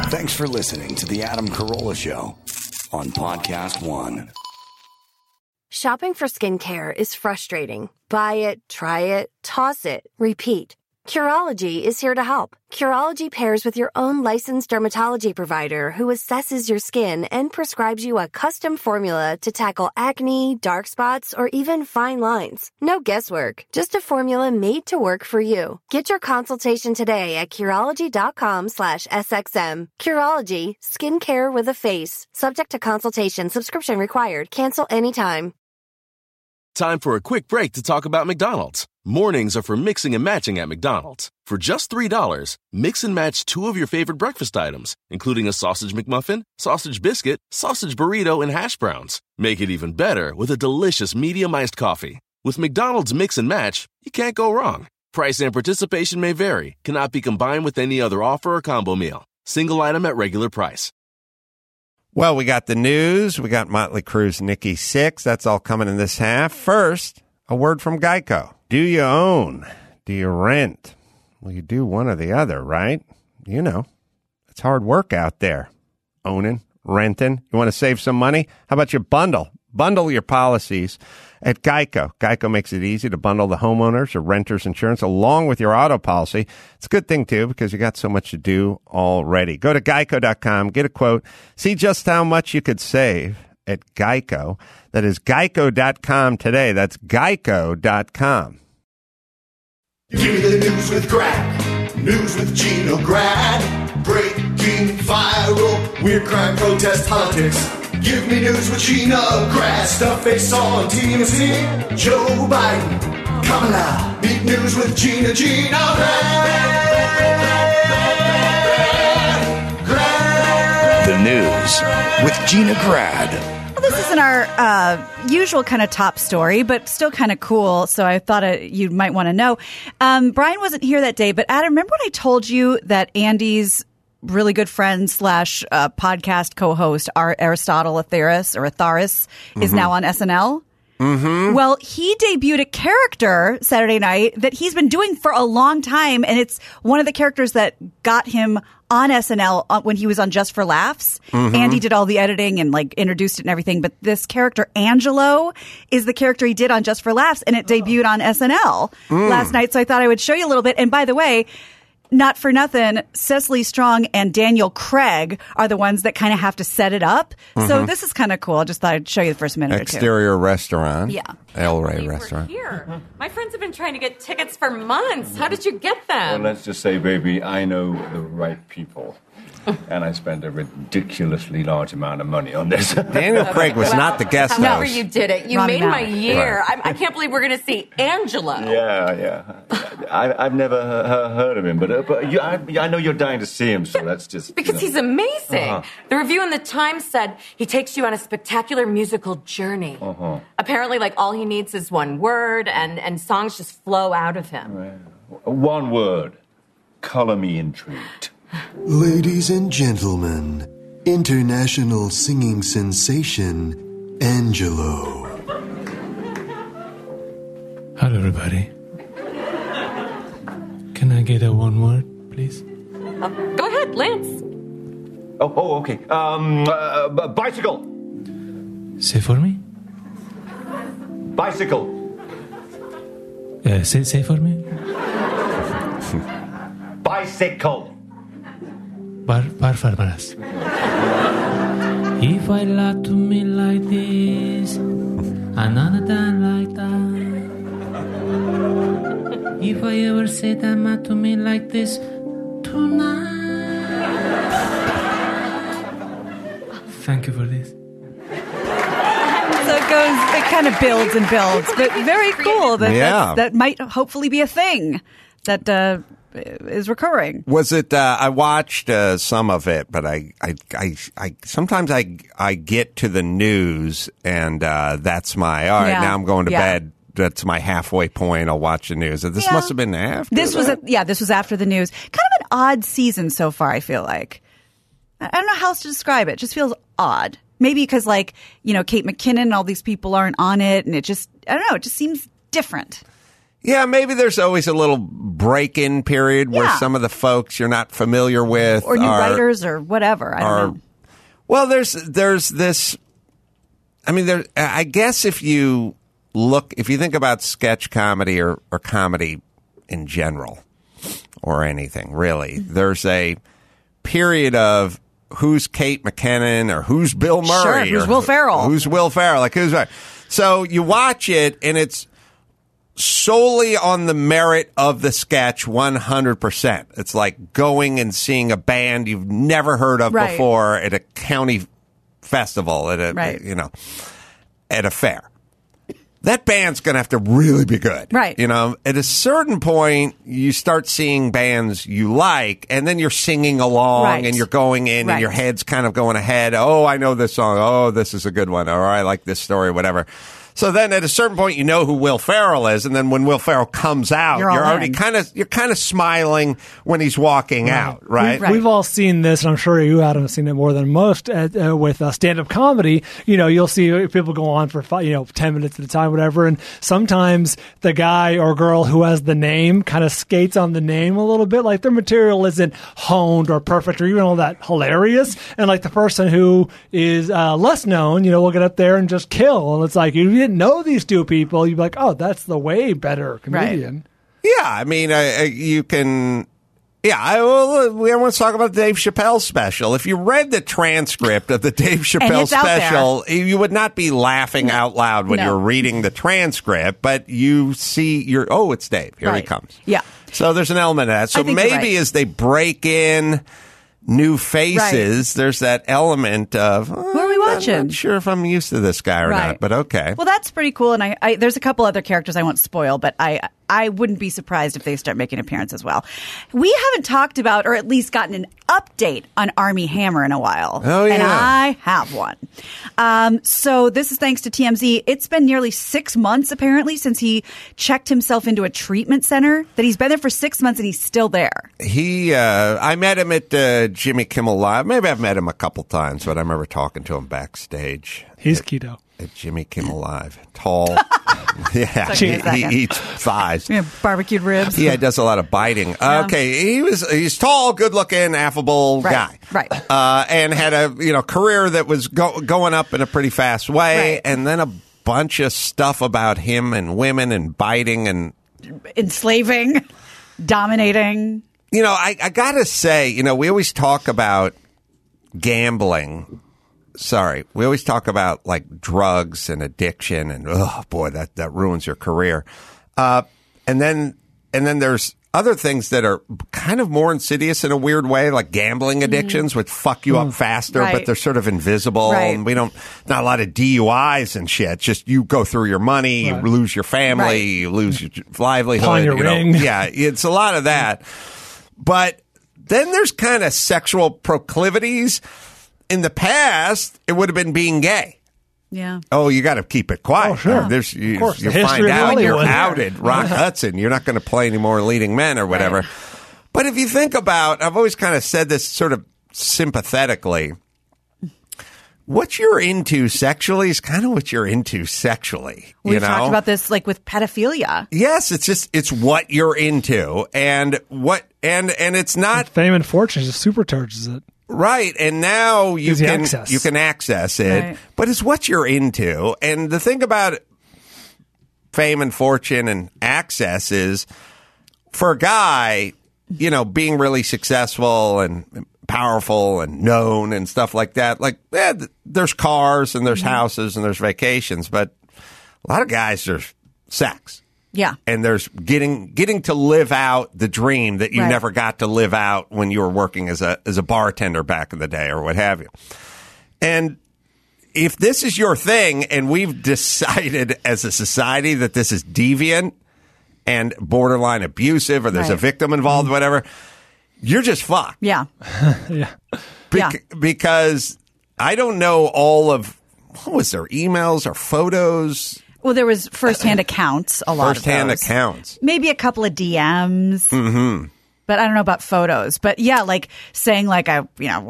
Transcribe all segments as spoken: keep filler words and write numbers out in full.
Thanks for listening to The Adam Carolla Show on Podcast One. Shopping for skincare is frustrating. Buy it, try it, toss it, repeat. Curology is here to help. Curology pairs with your own licensed dermatology provider who assesses your skin and prescribes you a custom formula to tackle acne, dark spots, or even fine lines. No guesswork, just a formula made to work for you. Get your consultation today at Curology.com slash SXM. Curology, skincare with a face. Subject to consultation, subscription required. Cancel anytime. Time for a quick break to talk about McDonald's. Mornings are for mixing and matching at McDonald's. For just three dollars, mix and match two of your favorite breakfast items, including a sausage McMuffin, sausage biscuit, sausage burrito, and hash browns. Make it even better with a delicious medium iced coffee. With McDonald's Mix and Match, you can't go wrong. Price and participation may vary, cannot be combined with any other offer or combo meal. Single item at regular price. Well, we got the news. We got Motley Crue's Nikki Sixx. That's all coming in this half. First, a word from Geico. Do you own? Do you rent? Well, you do one or the other, right? You know, it's hard work out there. Owning, renting. You want to save some money? How about you bundle? Bundle your policies at Geico. Geico makes it easy to bundle the homeowners or renters insurance along with your auto policy. It's a good thing, too, because you got so much to do already. Go to geico dot com, get a quote, see just how much you could save at Geico. That is geico dot com today. That's geico dot com. Give me the news with Grad. News with Gino Grad. Breaking, viral, weird crime, protest, politics. Give me news with Gina Grad. Stuff they saw on T M Z. Joe Biden, Kamala. Meet news with Gina, Gina Grad. Grad. The news with Gina Grad. Well, this isn't our uh, usual kind of top story, but still kind of cool. So I thought uh, you might want to know. Um, Brian wasn't here that day, but Adam, remember when I told you that Andy's really good friend slash uh, podcast co-host, our Aristotle Atharis or Atharis, mm-hmm. is now on S N L? Mm-hmm. Well, he debuted a character Saturday night that he's been doing for a long time, and it's one of the characters that got him on S N L when he was on Just for Laughs. Mm-hmm. Andy did all the editing and like introduced it and everything, but this character, Angelo, is the character he did on Just for Laughs, and it debuted on S N L mm. last night, so I thought I would show you a little bit. And by the way, not for nothing, Cecily Strong and Daniel Craig are the ones that kind of have to set it up. Mm-hmm. So this is kind of cool. I just thought I'd show you the first minute Exterior or two. restaurant. Yeah. El Rey restaurant. Here. My friends have been trying to get tickets for months. How did you get them? Well, let's just say, baby, I know the right people. And I spent a ridiculously large amount of money on this. Daniel Craig was well, not the guest host. However you did it. You Ronnie made Mallett. my year. Right. I, I can't believe we're going to see Angelo. Yeah, yeah. I, I've never uh, heard of him, but, uh, but you, I, I know you're dying to see him, so that's just... Because you know. he's amazing. Uh-huh. The review in the Times said he takes you on a spectacular musical journey. Uh-huh. Apparently, like, all he needs is one word, and, and songs just flow out of him. Right. One word. Color me intrigued. Ladies and gentlemen, international singing sensation, Angelo. Hello, everybody. Can I get a one word, please? Uh, go ahead, Lance. Oh, oh, okay. Um, uh, bicycle. Say for me. Bicycle. Uh, say, say for me. Bicycle. Bar, bar, farmaras. If I lie to me like this, another time like that. If I ever say that man to me like this tonight. Thank you for this. So it goes, it kind of builds and builds, but very cool. That yeah. that might hopefully be a thing that uh, is recurring. Was it? Uh, I watched uh, some of it, but I, I, I, I sometimes I, I get to the news, and uh, that's my all right. Yeah. Now I'm going to Yeah. bed. That's my halfway point. I'll watch the news. This Yeah. must have been after. This was, a, that. yeah, this was after the news. Kind of an odd season so far, I feel like. I don't know how else to describe it. It just feels odd. Maybe because, like, you know, Kate McKinnon and all these people aren't on it, and it just, I don't know, it just seems different. Yeah, maybe there's always a little break-in period where Yeah. some of the folks you're not familiar with Or new are, writers or whatever. I don't are- know. Well, there's there's this. I mean, there. I guess if you look, if you think about sketch comedy or, or comedy in general, or anything really, there's a period of who's Kate McKinnon or who's Bill Murray, Sure, who's or Will Ferrell. who's Will Ferrell, like who's. So you watch it, and it's solely on the merit of the sketch one hundred percent. It's like going and seeing a band you've never heard of Right. before at a county festival, at a, Right. you know, at a fair. That band's going to have to really be good. Right. You know, at a certain point, you start seeing bands you like, and then you're singing along, Right. and you're going in, Right. and your head's kind of going ahead. Oh, I know this song. Oh, this is a good one. Or I like this story, whatever. So then at a certain point, you know who Will Ferrell is, and then when Will Ferrell comes out, You're you're, all already in. kind of you're kind of smiling when he's walking out, right? Right. We've all seen this, and I'm sure you, Adam, have seen it more than most at, uh, with uh, stand-up comedy. You know, you'll see people go on for five, you know ten minutes at a time, whatever. And sometimes the guy or girl who has the name kind of skates on the name a little bit, like their material isn't honed or perfect or even all that hilarious. And like the person who is uh, less known, you know, will get up there and just kill. And it's like, if you didn't know these two people, you'd be like, oh, that's the way better comedian. Yeah, I mean, I, I, you can. Yeah, I, well, we want to talk about the Dave Chappelle special. If you read the transcript of the Dave Chappelle it's out there. special, you would not be laughing out loud when No. you're reading the transcript, but you see, you're, oh, it's Dave. Here he Right. comes. Yeah. So there's an element of that. So I think you're maybe right. as they break in new faces, there's that element of, who are we watching? I'm not sure if I'm used to this guy or Right. not, but okay. Well, that's pretty cool. And I, I there's a couple other characters I won't spoil, but I I wouldn't be surprised if they start making an appearance as well. We haven't talked about, or at least gotten an update on Armie Hammer in a while. Oh, yeah. And I have one. Um, so this is thanks to T M Z. It's been nearly six months, apparently, since he checked himself into a treatment center, that he's been there for six months and he's still there. He, uh, I met him at uh, Jimmy Kimmel Live. Maybe I've met him a couple times, but I remember talking to him backstage. He's at, keto. At Jimmy Kimmel Live. Tall. Yeah. Took me a He, second. he eats thighs. Yeah, barbecued ribs. Yeah, he does a lot of biting. Okay, he was he's tall, good looking, affable Right, guy. right. Uh, and had a you know career that was go- going up in a pretty fast way, Right. and then a bunch of stuff about him and women and biting and Enslaving, dominating. you know, I, I gotta say, you know, we always talk about gambling. Sorry, we always talk about like drugs and addiction, and oh boy, that that ruins your career. Uh, and then and then there's other things that are kind of more insidious in a weird way, like gambling addictions, which fuck you up faster, Right. but they're sort of invisible, Right. and we don't not a lot of D U Is and shit. It's just you go through your money, Right. you lose your family, Right. you lose your livelihood. Pawn your you know. ring. Yeah, it's a lot of that. But then there's kind of sexual proclivities. In the past, it would have been being gay. Yeah. Oh, you got to keep it quiet. Oh, sure. There's, you, Of course, you the history find of out you're Hollywood. outed. Rock Hudson, you're not going to play any more leading men or whatever. Right. But if you think about, I've always kind of said this sort of sympathetically. What you're into sexually is kind of what you're into sexually. We've you know? talked about this like with pedophilia. Yes, it's just it's what you're into, and what and and it's not Fame and fortune just supercharges it. right. And now you Gives you can access. you can access it, Right. but it's what you're into. And the thing about fame and fortune and access is, for a guy, you know, being really successful and powerful and known and stuff like that. Like, yeah, th- there's cars and there's houses and there's vacations, but a lot of guys, there's sex. Yeah. And there's getting getting to live out the dream that you Right. never got to live out when you were working as a as a bartender back in the day or what have you. And if this is your thing, and we've decided as a society that this is deviant and borderline abusive, or there's a Right. victim involved, whatever, you're just fucked. Yeah. Yeah. Yeah. Bec- Because I don't know all of, what was there, emails or photos, Well, there was firsthand accounts, a lot firsthand of those. accounts. Maybe a couple of D Ms. Mm-hmm. But I don't know about photos. But yeah, like saying like I, you know, want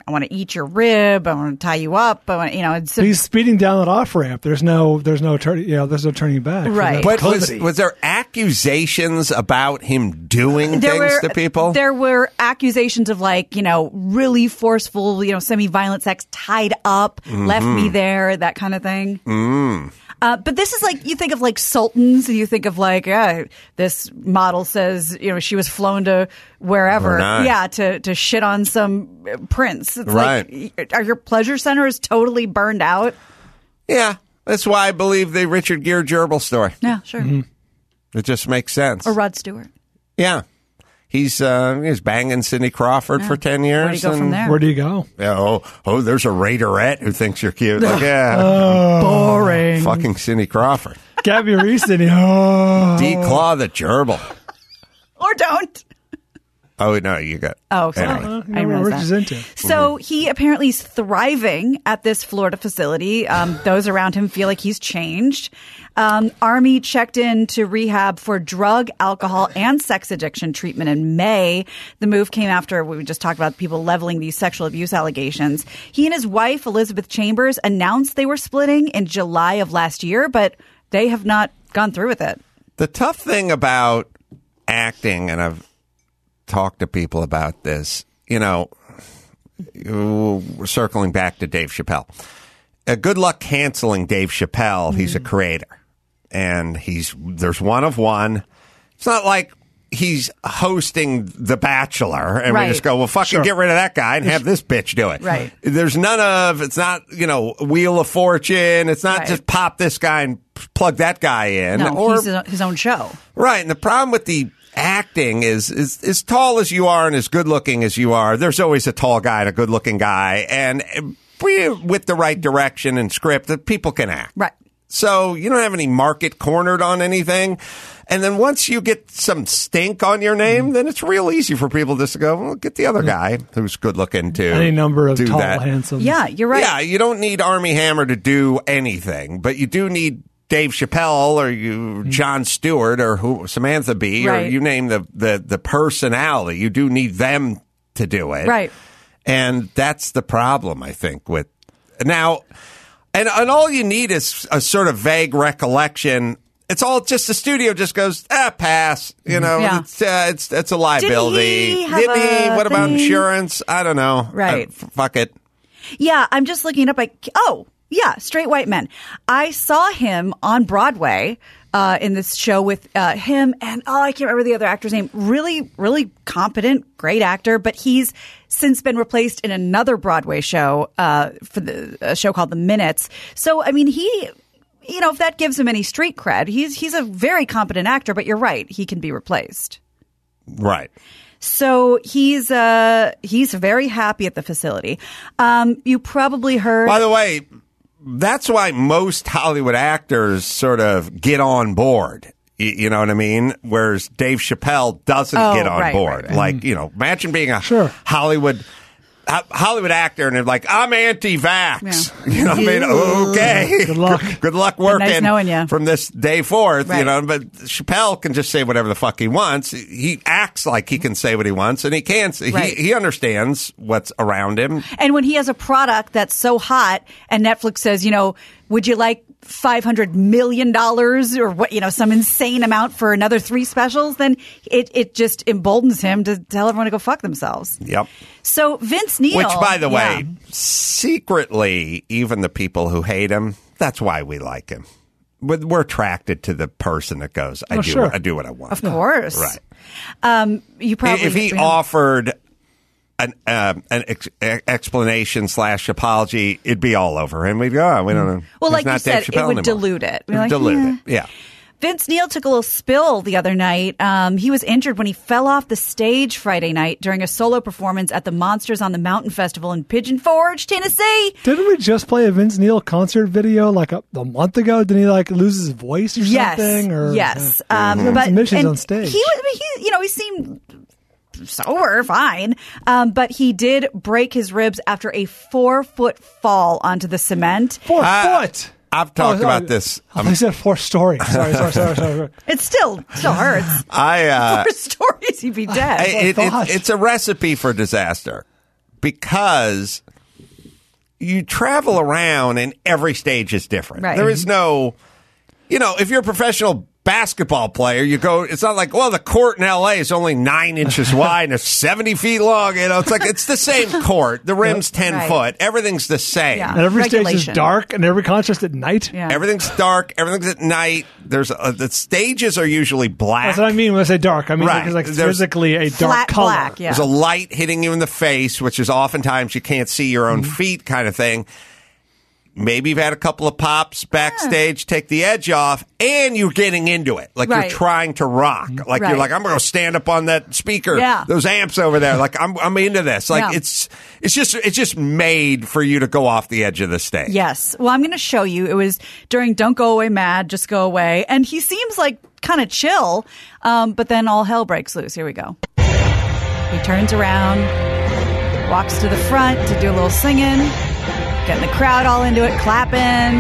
I want to eat your rib. I want to tie you up. I want, you know, it's he's speeding down that off ramp. There's no, there's no turn, you know, there's no turning back. Right. But was, was there accusations about him doing there things were, to people? There were accusations of like, you know, really forceful, you know, semi-violent sex, tied up, Mm-hmm. left me there, that kind of thing. Mm. Uh, but this is like, you think of like sultans, you think of like, yeah, this model says, you know, she was flown to wherever, Right. yeah, to, to shit on some prince. It's Right. like, are your pleasure centers totally burned out? Yeah, that's why I believe the Richard Gere gerbil story. Yeah, sure. It just makes sense. Or Rod Stewart. Yeah. He's uh, he's banging Cindy Crawford for ten years. Where do you go and, from there? Where do you go? Yeah, oh, oh, there's a Raiderette who thinks you're cute. Like, yeah. Boring. Fucking Cindy Crawford. Gabby Reese and oh. Declaw the gerbil. Or don't. Oh, no, you got. Oh, sorry. Anyway. Uh, you I know didn't what realize Rich is that. into. So he apparently is thriving at this Florida facility. Um, those around him feel like he's changed. Um, Army checked in to rehab for drug, alcohol, and sex addiction treatment in May. The move came after we just talked about people leveling these sexual abuse allegations. He and his wife, Elizabeth Chambers, announced they were splitting in July of last year, but they have not gone through with it. The tough thing about acting, and I've talked to people about this, you know, we're circling back to Dave Chappelle. Uh, good luck canceling Dave Chappelle. He's a creator, and he's there's one of one. It's not like he's hosting The Bachelor, and Right. we just go, well, fucking Sure. get rid of that guy and have this bitch do it. Right. There's none of, it's not, you know, Wheel of Fortune. It's not Right. just pop this guy and plug that guy in. No, or, he's his own- his own show. Right, and the problem with the acting is, is as tall as you are and as good looking as you are, there's always a tall guy and a good looking guy, and we, with the right direction and script, that people can act. Right. So you don't have any market cornered on anything. And then once you get some stink on your name, then it's real easy for people just to go, well, get the other guy who's good looking to Any number of do tall, that. handsome. Yeah, you're right. Yeah, you don't need Armie Hammer to do anything, but you do need Dave Chappelle or you Jon Stewart or who Samantha Bee or Right. you name the, the the personality. You do need them to do it, Right. And that's the problem, I think. With now, and and all you need is a sort of vague recollection. It's all just the studio just goes, ah, pass. You know, Yeah. it's, uh, it's it's a liability. Didn't he have Didn't he? a What about thing? insurance? I don't know. Right. Uh, f- fuck it. Yeah, I'm just looking it up. Like, oh, yeah, Straight White Men. I saw him on Broadway uh, in this show with uh, him and, oh, I can't remember the other actor's name. Really, really competent, great actor, but he's since been replaced in another Broadway show uh, for the a show called The Minutes. So, I mean, he, you know, if that gives him any street cred, he's he's a very competent actor, but you're right, he can be replaced. Right. So he's uh he's very happy at the facility. Um, you probably heard. By the way, that's why most Hollywood actors sort of get on board. You, you know what I mean? Whereas Dave Chappelle doesn't Oh, get on right, board. right, right. Like, you know, imagine being a Sure. Hollywood ho- Hollywood actor and they're like, I'm anti-vax. Yeah. You know what I mean? Okay. Good luck. Good luck Been working nice knowing ya. from this day forth. You Right. know, but Chappelle can just say whatever the fuck he wants. He acts like he can say what he wants, and he can't. Right. He, he understands what's around him. And when he has a product that's so hot and Netflix says, you know, would you like five hundred million dollars or what, you know, some insane amount for another three specials, then it, it just emboldens him to tell everyone to go fuck themselves. Yep. So Vince Neil. Which, by the yeah. way, secretly, even the people who hate him, that's why we like him. We're, we're attracted to the person that goes, I Oh, do, sure. I do what I want. Of course. Right. Um, you probably. If he yeah. offered an um, an ex- explanation slash apology, it'd be all over him. We'd go, oh, we don't know. Well, He's like you not said, Dave it Chappelle would anymore. dilute it. It would Like, dilute eh. it. Yeah. Vince Neil took a little spill the other night. Um, he was injured when he fell off the stage Friday night during a solo performance at the Monsters on the Mountain Festival in Pigeon Forge, Tennessee. Didn't we just play a Vince Neil concert video like a, a month ago? Didn't he like lose his voice or Yes, something? Or, yes. Yeah. Um, He's having but some issues and on stage. He, was- I mean, he, you know, he seemed sober, fine, um, but he did break his ribs after a four foot fall onto the cement. Four Uh, foot. I've talked Oh, about oh, this. Oh, Um, he said four story. Sorry, sorry, sorry, sorry. sorry. It still still hurts. I uh, Four stories, he'd be dead. I- it, thought. it, it's a recipe for disaster because you travel around and every stage is different. Right. There is no, you know, if you're a professional basketball player, you go, it's not like, well, the court in L A is only nine inches wide and it's seventy feet long. You know, it's like, it's the same court. The rim's ten Right. foot. Everything's the same. Yeah. And every stage is Regulation. dark, and every contest at night. Yeah. Everything's dark. Everything's at night. There's uh, the stages are usually black. That's what I mean when I say dark. I mean Right. like, it's like There's- physically a dark Flat color. black, yeah. There's a light hitting you in the face, which is oftentimes you can't see your own feet kind of thing. Maybe you've had a couple of pops backstage, take the edge off, and you're getting into it. Like Right. you're trying to rock. Like Right. you're like, I'm going to stand up on that speaker, Yeah. those amps over there. Like I'm, I'm into this. Like Yeah. it's, it's just, it's just made for you to go off the edge of the stage. Yes. Well, I'm going to show you. It was during Don't Go Away Mad, Just Go Away. And he seems like kind of chill, um, but then all hell breaks loose. Here we go. He turns around, walks to the front to do a little singing, getting the crowd all into it, clapping. And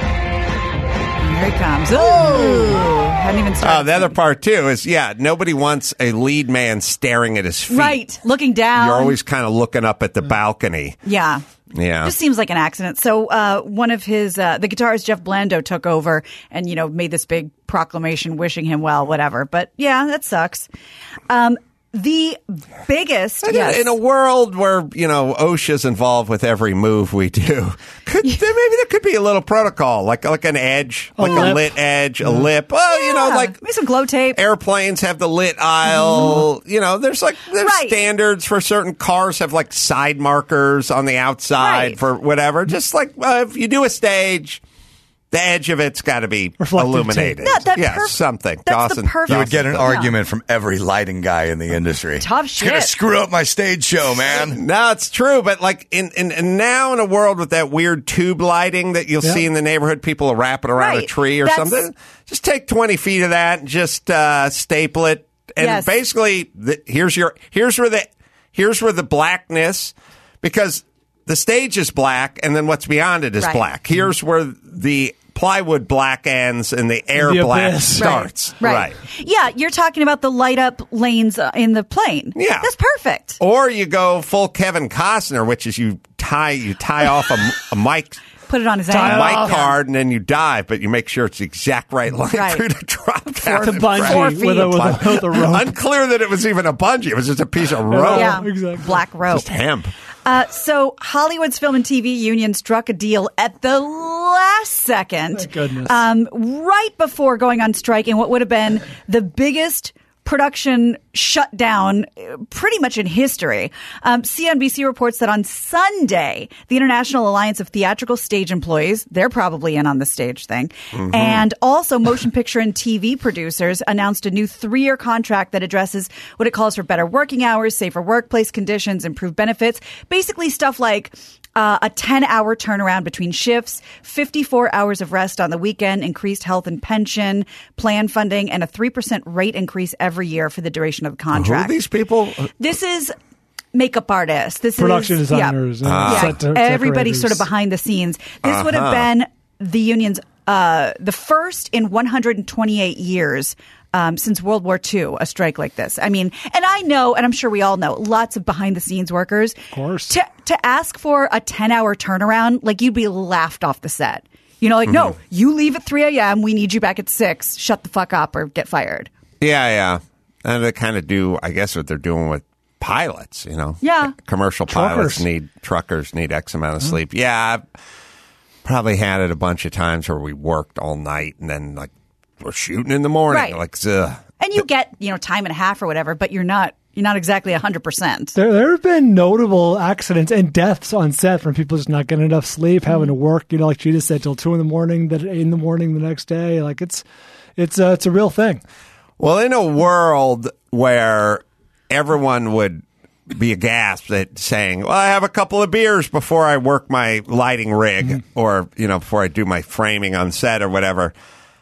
here he comes. Ooh! Hadn't even started. Oh, the other part too is, yeah, nobody wants a lead man staring at his feet. Right. Looking down. You're always kind of looking up at the balcony. Yeah. Yeah. Just seems like an accident. So uh, one of his, uh, the guitarist Jeff Blando took over and, you know, made this big proclamation wishing him well, whatever. But yeah, that sucks. Um, the biggest, In, yes. a, in a world where, you know, OSHA's involved with every move we do, could, there, maybe there could be a little protocol, like like an edge, A like lip. a lit edge, a lip. Well, you know, Yeah. like maybe some glow tape. airplanes have the lit aisle. You know, there's like there's Right. standards for certain cars have like side markers on the outside Right. for whatever. Just like uh, if you do a stage, the edge of it's got to be Reflective illuminated. tape. That- that yeah, perf- something. that's the Dawson, perfect- You would get an Yeah. argument from every lighting guy in the industry. Tough It's gonna shit. screw up my stage show, man. No, it's true, but like in, in, in now in a world with that weird tube lighting that you'll Yeah. see in the neighborhood, people are wrapping around a Right. tree or That's- something. Just take twenty feet of that and just uh, staple it, and Yes. basically, the, here's your here's where the here's where the blackness, because the stage is black, and then what's beyond it is Right. black. Here's where the plywood black ends and the air The black abyss. starts. Right. right. Yeah, you're talking about the light up lanes uh, in the plane. Yeah. That's perfect. Or you go full Kevin Costner, which is you tie you tie off a, a mic Put it on his Tie ankle. it mic off. card, and then you dive, but you make sure it's the exact right line Right. through to drop down. To and bungee grab. Four with a, with, a, feet. with a rope. Unclear that it was even a bungee. It was just a piece of rope. Yeah. Exactly. Black rope. Just hemp. Uh, so Hollywood's Film and T V Union struck a deal at the last second, Thank goodness. um, right before going on strike in what would have been the biggest production shutdown uh, pretty much in history. Um, C N B C reports that on Sunday, the International Alliance of Theatrical Stage Employees, they're probably in on the stage thing, and also motion picture and T V producers announced a new three-year contract that addresses what it calls for better working hours, safer workplace conditions, improved benefits, basically stuff like Uh, a ten-hour turnaround between shifts, fifty-four hours of rest on the weekend, increased health and pension, plan funding, and a three percent rate increase every year for the duration of the Who are contract. these people? This is makeup artists. This Production is designers and Yeah, set de- everybody decorators. sort of behind the scenes. This would have been the union's uh, the first in one hundred twenty-eight years. Um, since World War Two, a strike like this. I mean, and I know, and I'm sure we all know, lots of behind the scenes workers. Of course. To, to ask for a ten hour turnaround, like you'd be laughed off the set. You know, like, no, you leave at three a.m., we need you back at six. Shut the fuck up or get fired. Yeah, yeah. And they kind of do, I guess, what they're doing with pilots, you know? Yeah. Commercial pilots Truckers. need, truckers need X amount of sleep. Yeah, I've probably had it a bunch of times where we worked all night and then, like, we're shooting in the morning. Right. Like, ugh. And you get, you know, time and a half or whatever, but you're not you're not exactly one hundred percent. There, there have been notable accidents and deaths on set from people just not getting enough sleep, having to work, you know, like Cheetah said, till two in the morning, that eight in the morning the next day. Like it's, it's, uh, it's a real thing. Well, in a world where everyone would be aghast at saying, well, I have a couple of beers before I work my lighting rig Mm-hmm. or, you know, before I do my framing on set or whatever.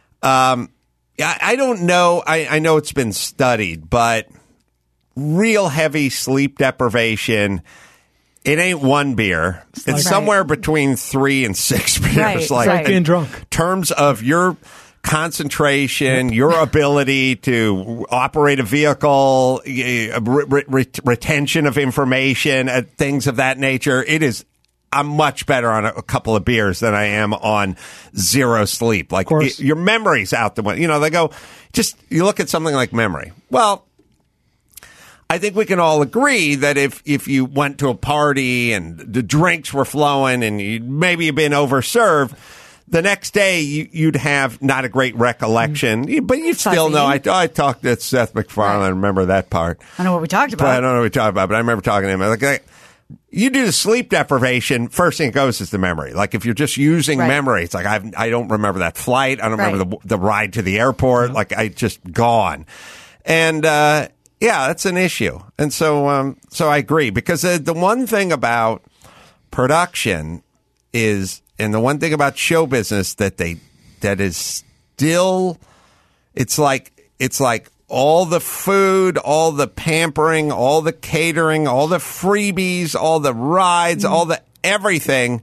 Um, I, I don't know. I, I know it's been studied, but real heavy sleep deprivation, it ain't one beer. It's like- somewhere between three and six beers. Right, like right. Like being drunk. in terms of your concentration, your ability to operate a vehicle, uh, re- re- retention of information, uh, things of that nature. It is. I'm much better on a, a couple of beers than I am on zero sleep. Like y- your memory's out the window. You know, they go, just you look at something like memory. Well, I think we can all agree that if, if you went to a party and the drinks were flowing and you maybe you've been overserved, the next day you, you'd have not a great recollection, mm. but you'd still know. I, I talked to Seth MacFarlane. I remember that part. I know what we talked about. But I don't know what we talked about, but I remember talking to him. Like, like, you do the sleep deprivation, first thing that goes is the memory. Like if you're just using right. memory, it's like I've, I don't remember that flight. I don't right. remember the, the ride to the airport. Yeah. Like I just gone. And, uh, yeah, that's an issue. And so, um, so I agree because uh, the one thing about production is, and the one thing about show business that they, that is still, it's like, it's like all the food, all the pampering, all the catering, all the freebies, all the rides, mm-hmm. all the everything.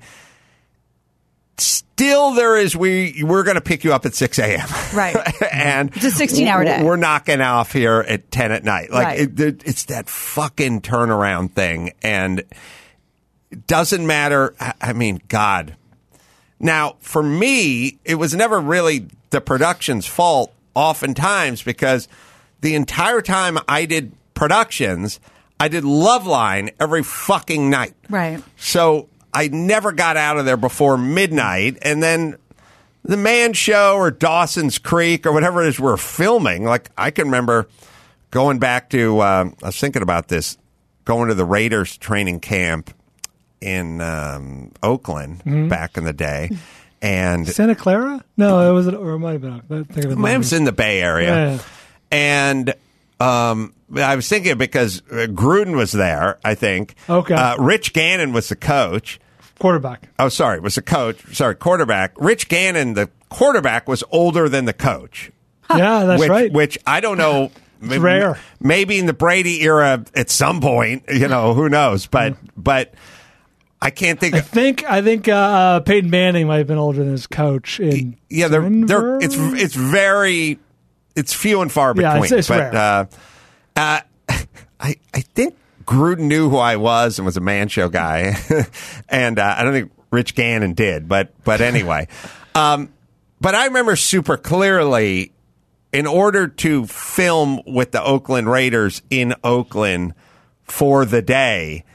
Still, there is we we're going to pick you up at six a.m. Right, and it's a sixteen-hour day. We're knocking off here at ten at night. Like right. it, it, it's that fucking turnaround thing, and it doesn't matter. I mean, God. Now, for me, it was never really the production's fault. Oftentimes, because the entire time I did productions, I did Loveline every fucking night. Right. So I never got out of there before midnight, and then the Man Show or Dawson's Creek or whatever it is we're filming. Like I can remember going back to, uh, I was thinking about this, going to the Raiders training camp in um, Oakland mm-hmm. back in the day, and Santa Clara? No, it was, or it might have been. I think it was, it was in the Bay Area, yeah, yeah. and. Um, I was thinking because Gruden was there, I think. Okay. Uh, Rich Gannon was the coach. Quarterback. Oh, sorry, was the coach. Sorry, quarterback. Rich Gannon, the quarterback, was older than the coach. Yeah, that's which, right. Which I don't know. Maybe, rare. Maybe in the Brady era at some point, you know, who knows? But mm. but I can't think. I think I think uh, Peyton Manning might have been older than his coach. In yeah, they're, they're it's it's very it's few and far between. Yeah, it's, it's but rare. Uh, uh, I I think Gruden knew who I was and was a Man Show guy, and uh, I don't think Rich Gannon did. But but anyway, um, but I remember super clearly. In order to film with the Oakland Raiders in Oakland for the day,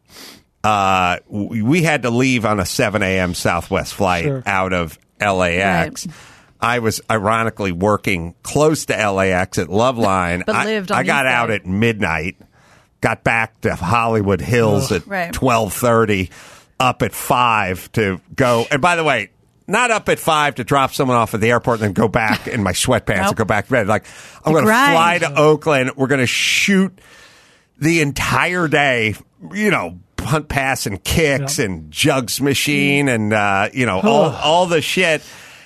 uh, we had to leave on a seven a.m. Southwest flight sure. out of L A X. Right. I was ironically working close to L A X at Loveline. but I, lived on I got East out Bay. At midnight, got back to Hollywood Hills Ugh. at right. twelve thirty, up at five to go. And by the way, not up at five to drop someone off at the airport and then go back in my sweatpants nope. and go back to bed. Like, I'm going to fly to Oakland. We're going to shoot the entire day, you know, punt, pass, and kicks yep. and jugs machine and, uh, you know, all, all the shit.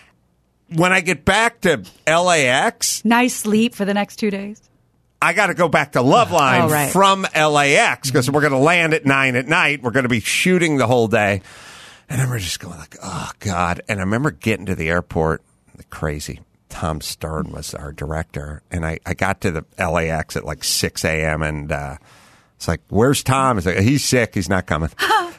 When I get back to L A X. Nice sleep for the next two days. I got to go back to Loveline oh, right. from L A X because we're going to land at nine at night. We're going to be shooting the whole day. And I remember just going like, oh, God. And I remember getting to the airport, crazy. Tom Stern was our director. And I, I got to the L A X at like six a.m. And uh, it's like, where's Tom? It's like, he's sick. He's not coming.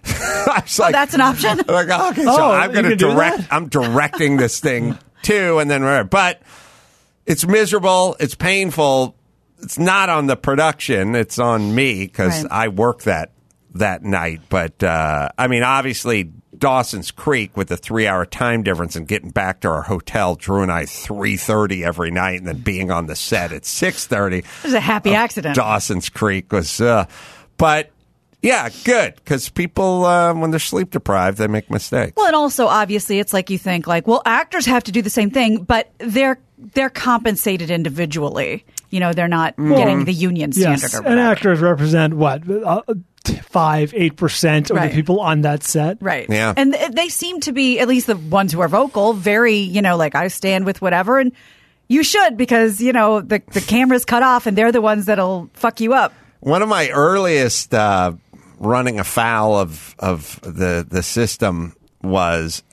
I was like, oh, that's an option? I'm like, oh, okay, so oh, I'm going to direct, I'm directing this thing too. And then, whatever. But it's miserable. It's painful. It's not on the production. It's on me because right. I work that, that night. But, uh, I mean, obviously, Dawson's Creek with the three-hour time difference and getting back to our hotel, Drew and I, three thirty every night, and then being on the set at six thirty. It was a happy accident. Dawson's Creek was, uh, but yeah, good, because people, uh, when they're sleep deprived, they make mistakes. Well, and also, obviously, it's like you think, like, well, actors have to do the same thing, but they're they're compensated individually. You know, they're not well, getting the union standard yes, or whatever. And actors represent what? Uh, Five, eight percent of right. the people on that set, right? Yeah, and th- they seem to be, at least the ones who are vocal, very, you know, like I stand with whatever, and you should because you know the the camera's cut off, and they're the ones that'll fuck you up. One of my earliest uh, running afoul of of the the system was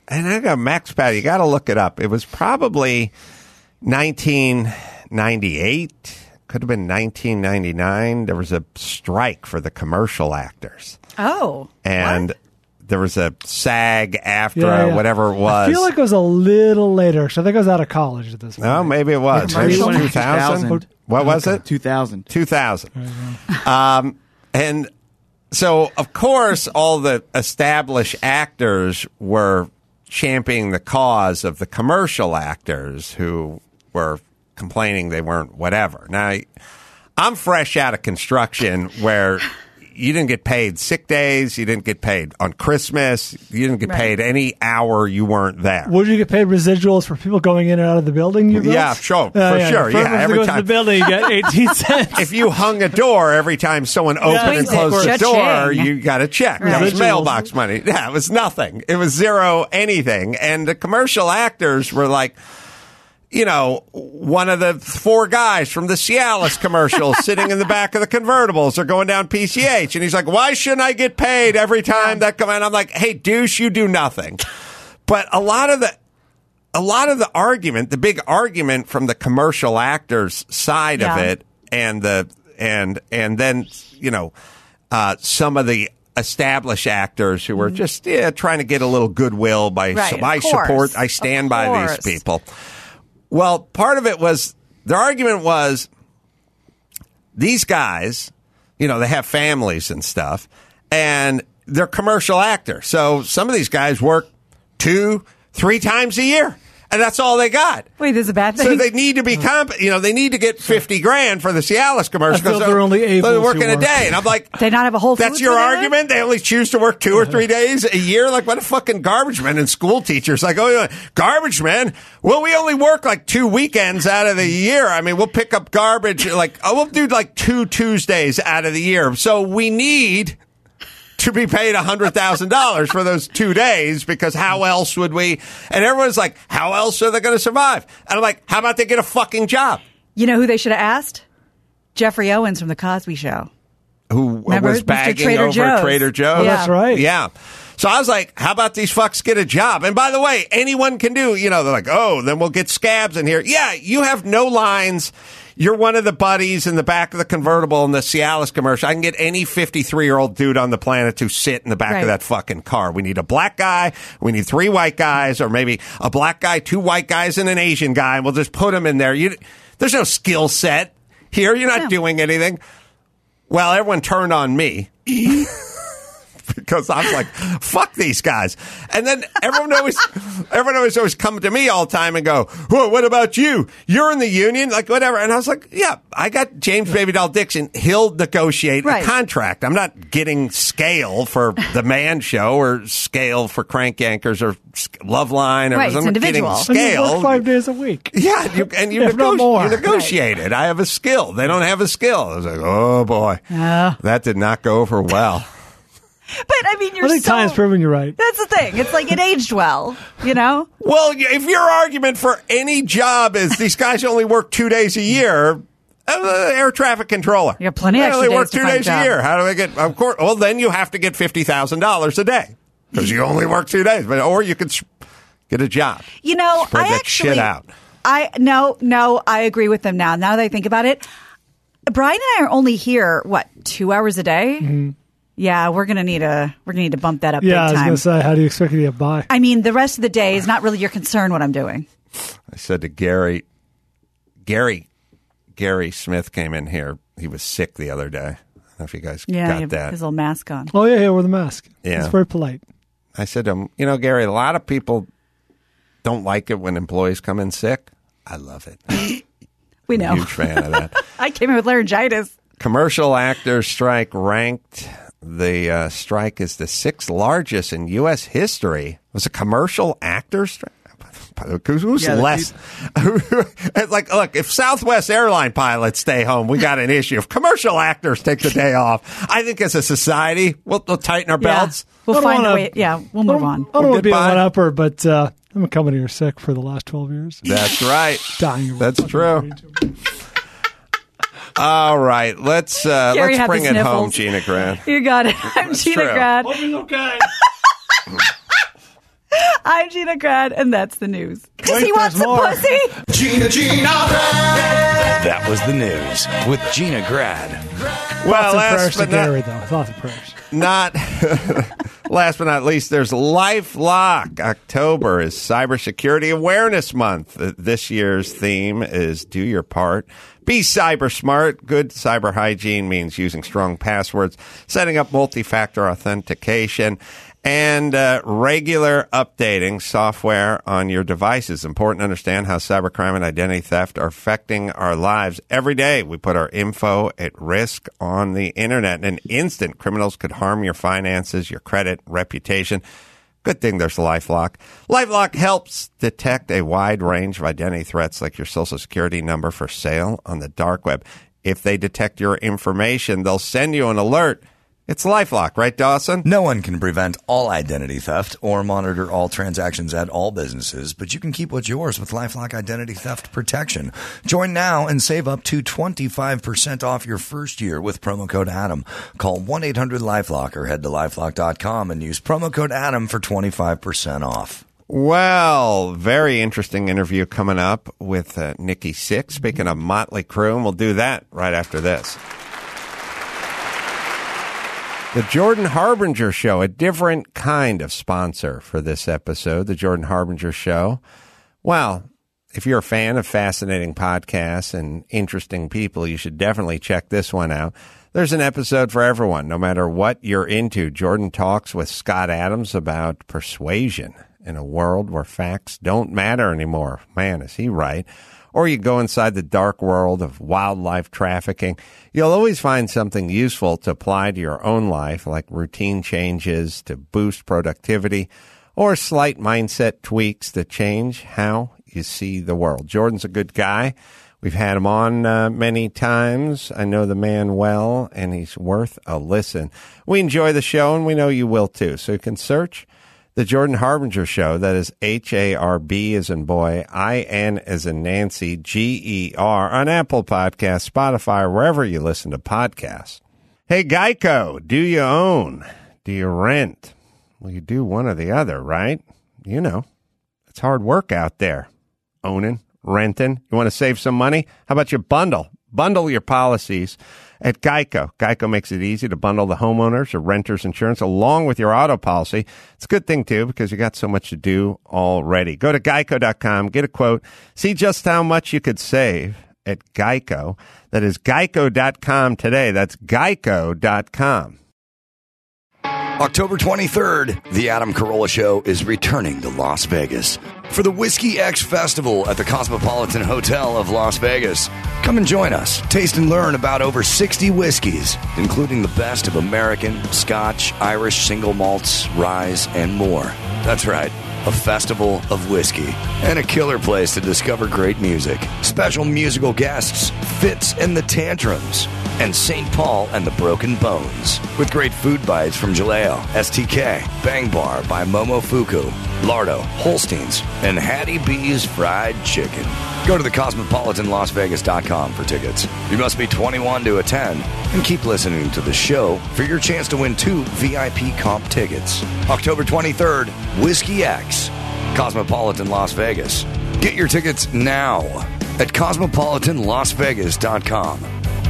and I got Max Pad. You got to look it up. It was probably nineteen ninety-eight. Could have been nineteen ninety-nine. There was a strike for the commercial actors. Oh. And what? there was a SAG after Yeah, yeah. whatever it was. I feel like it was a little later. So I think I was out of college at this point. Oh, maybe it was. Maybe it was two thousand. What was it? two thousand. two thousand. Um, and so, of course, all the established actors were championing the cause of the commercial actors who were complaining they weren't whatever. Now, I'm fresh out of construction where you didn't get paid sick days, you didn't get paid on Christmas, you didn't get Right. paid any hour you weren't there. Would you get paid residuals for people going in and out of the building? You built? Yeah, sure, Uh, for yeah, sure. if everyone Yeah, every goes to time the building, you get eighteen cents. If you hung a door every time someone opened and Swings it. closed the door, Cha-ching. you got a check. That was Residuals. mailbox money. Yeah, it was nothing. It was zero anything. And the commercial actors were like, you know, one of the four guys from the Cialis commercial sitting in the back of the convertibles or going down P C H. And he's like, why shouldn't I get paid every time that come in? I'm like, hey, douche, you do nothing. But a lot of the a lot of the argument, the big argument from the commercial actors side Yeah. of it and the and and then, you know, uh, some of the established actors who were just yeah, trying to get a little goodwill by Right, so of I course. support I stand Of by course. these people. Well, part of it was their argument was these guys, you know, they have families and stuff, and they're commercial actors. So some of these guys work two, three times a year, and that's all they got. Wait, this is a bad thing? So they need to be comp. You know, they need to get fifty grand for the Cialis commercial I feel they're only able they're working to a work. day, and I'm like, They not have a whole that's Foods your where they live? argument? They only choose to work two or three days a year? Like, what a fucking garbage man and school teachers. Like, oh, yeah, garbage man? Well, we only work like two weekends out of the year. I mean, we'll pick up garbage. Like, oh, we'll do like two Tuesdays out of the year. So we need to be paid one hundred thousand dollars for those two days because how else would we? And everyone's like, how else are they going to survive? And I'm like, how about they get a fucking job? You know who they should have asked? Jeffrey Owens from The Cosby Show. Who Remember? was Mister bagging Trader over Joe's. Trader Joe's. Oh, that's right. Yeah. So I was like, how about these fucks get a job? And by the way, anyone can do, you know, they're like, oh, then we'll get scabs in here. Yeah, you have no lines. You're one of the buddies in the back of the convertible in the Cialis commercial. I can get any fifty-three-year-old dude on the planet to sit in the back Right. of that fucking car. We need a black guy. We need three white guys, or maybe a black guy, two white guys, and an Asian guy, and we'll just put them in there. You, there's no skill set here. You're not No. doing anything. Well, everyone turned on me. Because I was like, fuck these guys. And then everyone always, everyone always always come to me all the time and go, well, what about you? You're in the union? Like, whatever. And I was like, yeah, I got James Baby Doll Dixon. He'll negotiate Right. a contract. I'm not getting scale for the Man Show or scale for Crank Yankers or Loveline. Or Right, it's I'm not getting individual. And you scale. work five days a week. Yeah, you, and you, If not negoti- more. you negotiate it. I have a skill. They don't have a skill. I was like, oh, boy. Oh. That did not go over well. But, I mean, you're I think so... time's proven you're right. That's the thing. It's like it aged well, you know? Well, if your argument for any job is these guys only work two days a year, uh, air traffic controller. You got plenty They extra only work days to two find a days a job. year. How do they get? Of course. Well, then you have to get fifty thousand dollars a day because you only work two days. But or you could s- get a job. You know, Spread I that actually... shit out. I no, no, I agree with them now. Now that I think about it, Brian and I are only here, what, two hours a day? Mm-hmm. Yeah, we're gonna need a we're gonna need to bump that up Yeah, I big was time. going to say, how do you expect to get by? I mean, the rest of the day is not really your concern what I'm doing. I said to Gary, Gary, Gary Smith came in here. He was sick the other day. I don't know if you guys Yeah, got he had that. his little mask on. Oh, yeah, yeah, with a mask. Yeah. It's very polite. I said to him, you know, Gary, a lot of people don't like it when employees come in sick. I love it. We know. Huge fan of that. I came in with laryngitis. Commercial actors strike ranked. The uh, strike is the sixth largest in U S history. It was a commercial actor strike? Who's Yeah, the less? It's like, look, if Southwest airline pilots stay home, we got an issue. If commercial actors take the day off, I think as a society, we'll, we'll tighten our belts. Yeah, we'll I don't find wanna- a way. Yeah, we'll move on. I don't want to be a Goodbye. one-upper, but uh, I'm coming here sick for the last twelve years. That's right. Dying. of That's fucking true. rage. All right, let's uh, Gary let's had the bring it home, sniffles. Gina Grant. You got it. I'm Gina true. Grad. Hope it's okay. I'm Gina Grad, and that's the news. Because Wait, he wants there's some more. pussy. Gina, Gina Grad. That was the news with Gina Grad. Well, Thoughts and last prayers to but not, Gary, though. Thoughts and prayers. not last but not least, there's LifeLock. October is Cybersecurity Awareness Month. Uh, This year's theme is Do Your Part. Be cyber smart. Good cyber hygiene means using strong passwords, setting up multi-factor authentication, and uh, regular updating software on your devices. Important to understand how cybercrime and identity theft are affecting our lives every day. We put our info at risk on the internet. In an instant, criminals could harm your finances, your credit, reputation. Good thing there's LifeLock. LifeLock helps detect a wide range of identity threats like your social security number for sale on the dark web. If they detect your information, they'll send you an alert. It's LifeLock, right, Dawson? No one can prevent all identity theft or monitor all transactions at all businesses, but you can keep what's yours with LifeLock Identity Theft Protection. Join now and save up to twenty-five percent off your first year with promo code Adam. Call one eight hundred LifeLock or head to lifelock dot com and use promo code Adam for twenty-five percent off. Well, very interesting interview coming up with uh, Nikki Sixx. Speaking of Motley Crue, and we'll do that right after this. The Jordan Harbinger Show, a different kind of sponsor for this episode, the Jordan Harbinger Show. Well, if you're a fan of fascinating podcasts and interesting people, you should definitely check this one out. There's an episode for everyone, no matter what you're into. Jordan talks with Scott Adams about persuasion in a world where facts don't matter anymore. Man, is he right. Or you go inside the dark world of wildlife trafficking. You'll always find something useful to apply to your own life, like routine changes to boost productivity or slight mindset tweaks that change how you see the world. Jordan's a good guy. We've had him on uh, many times. I know the man well, and he's worth a listen. We enjoy the show, and we know you will too. So you can search The Jordan Harbinger Show. That is H A R B as in boy, I N as in Nancy, G E R, on Apple Podcasts, Spotify, or wherever you listen to podcasts. Hey, Geico, do you own? Do you rent? Well, you do one or the other, right? You know, it's hard work out there. Owning, renting. You want to save some money? How about you bundle? Bundle your policies at Geico. Geico makes it easy to bundle the homeowners or renters insurance along with your auto policy. It's a good thing, too, because you got so much to do already. Go to geico dot com, get a quote, see just how much you could save at Geico. That is geico dot com today. That's geico dot com. October twenty-third, the Adam Carolla Show is returning to Las Vegas for the Whiskey X Festival at the Cosmopolitan Hotel of Las Vegas. Come and join us. Taste and learn about over sixty whiskeys, including the best of American, Scotch, Irish, single malts, rye, and more. That's right, a festival of whiskey and a killer place to discover great music. Special musical guests, Fitz and the Tantrums, and Saint Paul and the Broken Bones, with great food bites from Jaleo, S T K, Bang Bar by Momofuku, Lardo, Holstein's, and Hattie B's Fried Chicken. Go to the cosmopolitan las vegas dot com for tickets. You must be twenty-one to attend, and keep listening to the show for your chance to win two V I P comp tickets. October twenty-third, Whiskey X, Cosmopolitan Las Vegas. Get your tickets now at cosmopolitan las vegas dot com.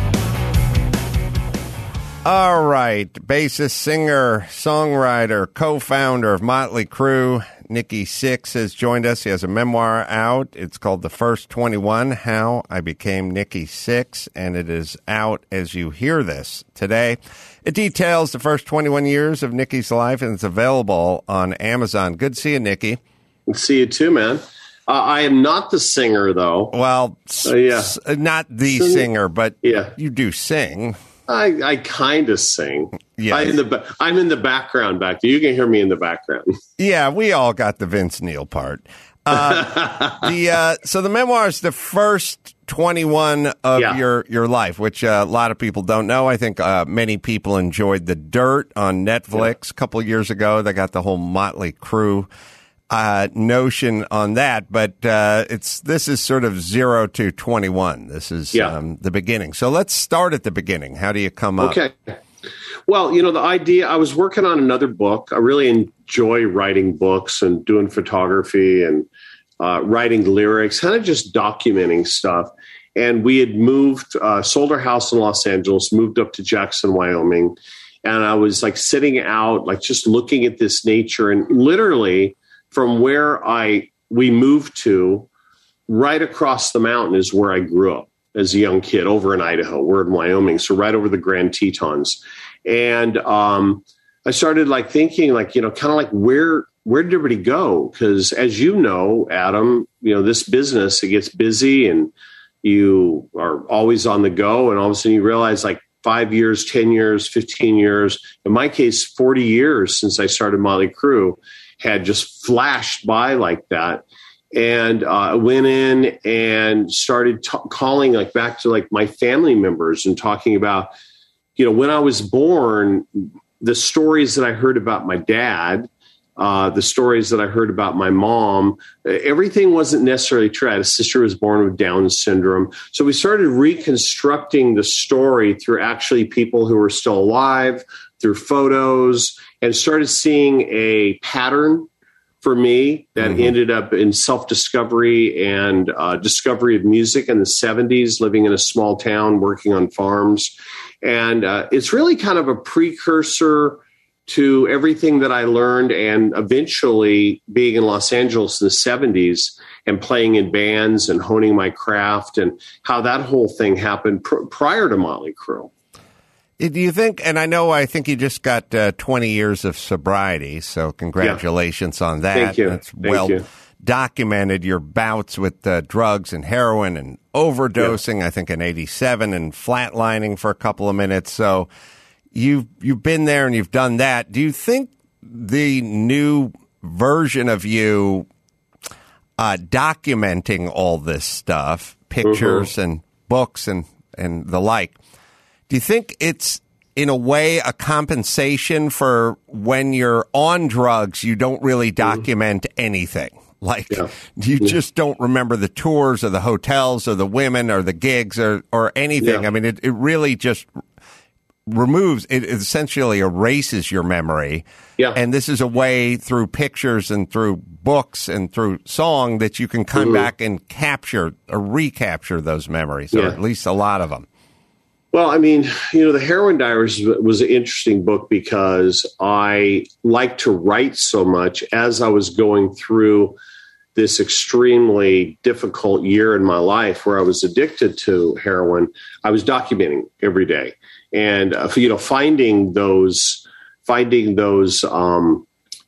All right, bassist, singer, songwriter, co-founder of Motley Crue, Nikki Sixx has joined us. He has a memoir out. It's called The First twenty-one, How I Became Nikki Sixx, and it is out as you hear this today. It details the first twenty-one years of Nikki's life, and it's available on Amazon. Good to see you, Nikki. Good to see you too, man. Uh, I am not the singer, though. Well, uh, yeah. s- not the singer, but yeah. you do sing. I, I kind of sing. Yeah, I in the ba- I'm in the background back there. You can hear me in the background. Yeah, we all got the Vince Neil part. Uh, the uh, so the memoir is the first twenty-one of Yeah. your your life, which uh, a lot of people don't know. I think uh, many people enjoyed The Dirt on Netflix a couple years ago. They got the whole Motley Crue uh, notion on that, but uh, it's this is sort of zero to twenty-one. This is Yeah. um, the beginning. So let's start at the beginning. How do you come up? Okay. Well, you know, the idea, I was working on another book. I really enjoy writing books and doing photography and uh, writing lyrics, kind of just documenting stuff. And we had moved, uh, sold our house in Los Angeles, moved up to Jackson, Wyoming. And I was like sitting out, like just looking at this nature. And literally from where I we moved to, right across the mountain is where I grew up as a young kid over in Idaho. We're in Wyoming, so right over the Grand Tetons. And um, I started like thinking like, you know, kind of like where, where did everybody go? Because as you know, Adam, you know, this business, it gets busy and you are always on the go. And all of a sudden you realize like five years, ten years, fifteen years, in my case, forty years since I started Motley Crue had just flashed by like that. And I uh, went in and started t- calling like back to like my family members and talking about, you know, when I was born, the stories that I heard about my dad, uh, the stories that I heard about my mom, everything wasn't necessarily true. I had a sister who was born with Down syndrome. So we started reconstructing the story through actually people who were still alive, through photos, and started seeing a pattern for me that mm-hmm. ended up in self-discovery and uh, discovery of music in the seventies, living in a small town, working on farms. And uh, it's really kind of a precursor to everything that I learned and eventually being in Los Angeles in the seventies and playing in bands and honing my craft and how that whole thing happened pr- prior to Motley Crue. Do you think, and I know I think you just got uh, twenty years of sobriety, so congratulations yeah. on that. Thank you. It's Thank well you. documented, your bouts with uh, drugs and heroin and overdosing, yeah. I think in eighty-seven, and flatlining for a couple of minutes. So you've, you've been there and you've done that. Do you think the new version of you uh, documenting all this stuff, pictures mm-hmm. and books and, and the like, do you think it's, in a way, a compensation for when you're on drugs, you don't really document mm-hmm. anything? Like, yeah. you yeah. just don't remember the tours or the hotels or the women or the gigs or, or anything. Yeah. I mean, it, it really just removes, it essentially erases your memory. Yeah. And this is a way through pictures and through books and through song that you can come mm-hmm. back and capture or recapture those memories, yeah. or at least a lot of them. Well, I mean, you know, the Heroin Diaries was an interesting book because I like to write so much as I was going through this extremely difficult year in my life where I was addicted to heroin. I was documenting every day and, uh, you know, finding those, finding those um,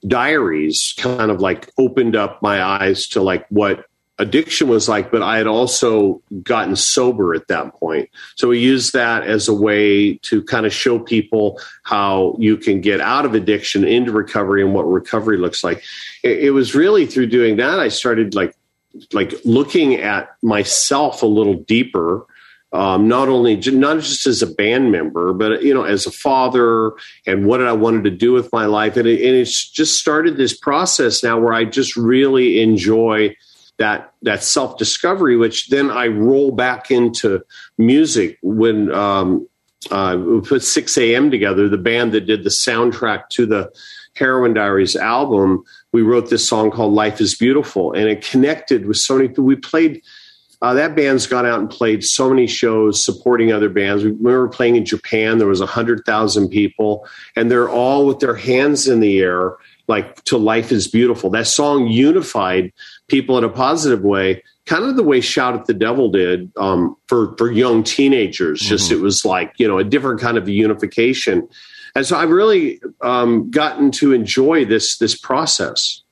diaries kind of like opened up my eyes to like what addiction was like, but I had also gotten sober at that point. So we used that as a way to kind of show people how you can get out of addiction into recovery and what recovery looks like. It, it was really through doing that I started like like looking at myself a little deeper, um, not only not just as a band member, but you know, as a father, and what did I wanted to do with my life, and, it, and it's just started this process now where I just really enjoy that that self-discovery, which then I roll back into music when um, uh, we put six a.m. together, the band that did the soundtrack to the Heroin Diaries album. We wrote this song called Life is Beautiful, and it connected with so many people. We played, uh, that band's gone out and played so many shows supporting other bands. We remember playing in Japan. There was one hundred thousand people, and they're all with their hands in the air, like to Life is Beautiful. That song unified people in a positive way, kind of the way Shout at the Devil did um, for, for young teenagers. Mm-hmm. Just it was like, you know, a different kind of a unification. And so I've really um, gotten to enjoy this this process.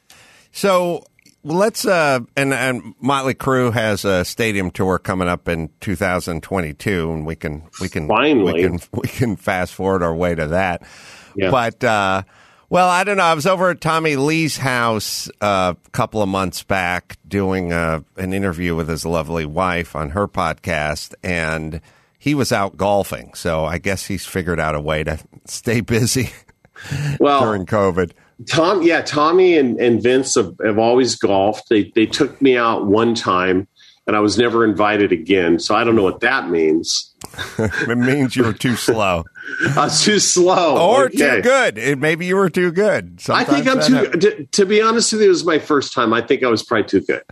So let's, uh, and, and Motley Crue has a stadium tour coming up in two thousand twenty-two, and we can, we can, Finally. we can, we can fast forward our way to that. Yeah. But, uh, well, I don't know. I was over at Tommy Lee's house uh, a couple of months back doing uh, an interview with his lovely wife on her podcast, and he was out golfing. So I guess he's figured out a way to stay busy well, during COVID. Tom, yeah, Tommy and, and Vince have, have always golfed. They they took me out one time, and I was never invited again. So I don't know what that means. It means you were too slow. I was too slow. Or okay. too good. It, maybe you were too good. Sometimes I think I'm too to, to be honest with you, it was my first time. I think I was probably too good.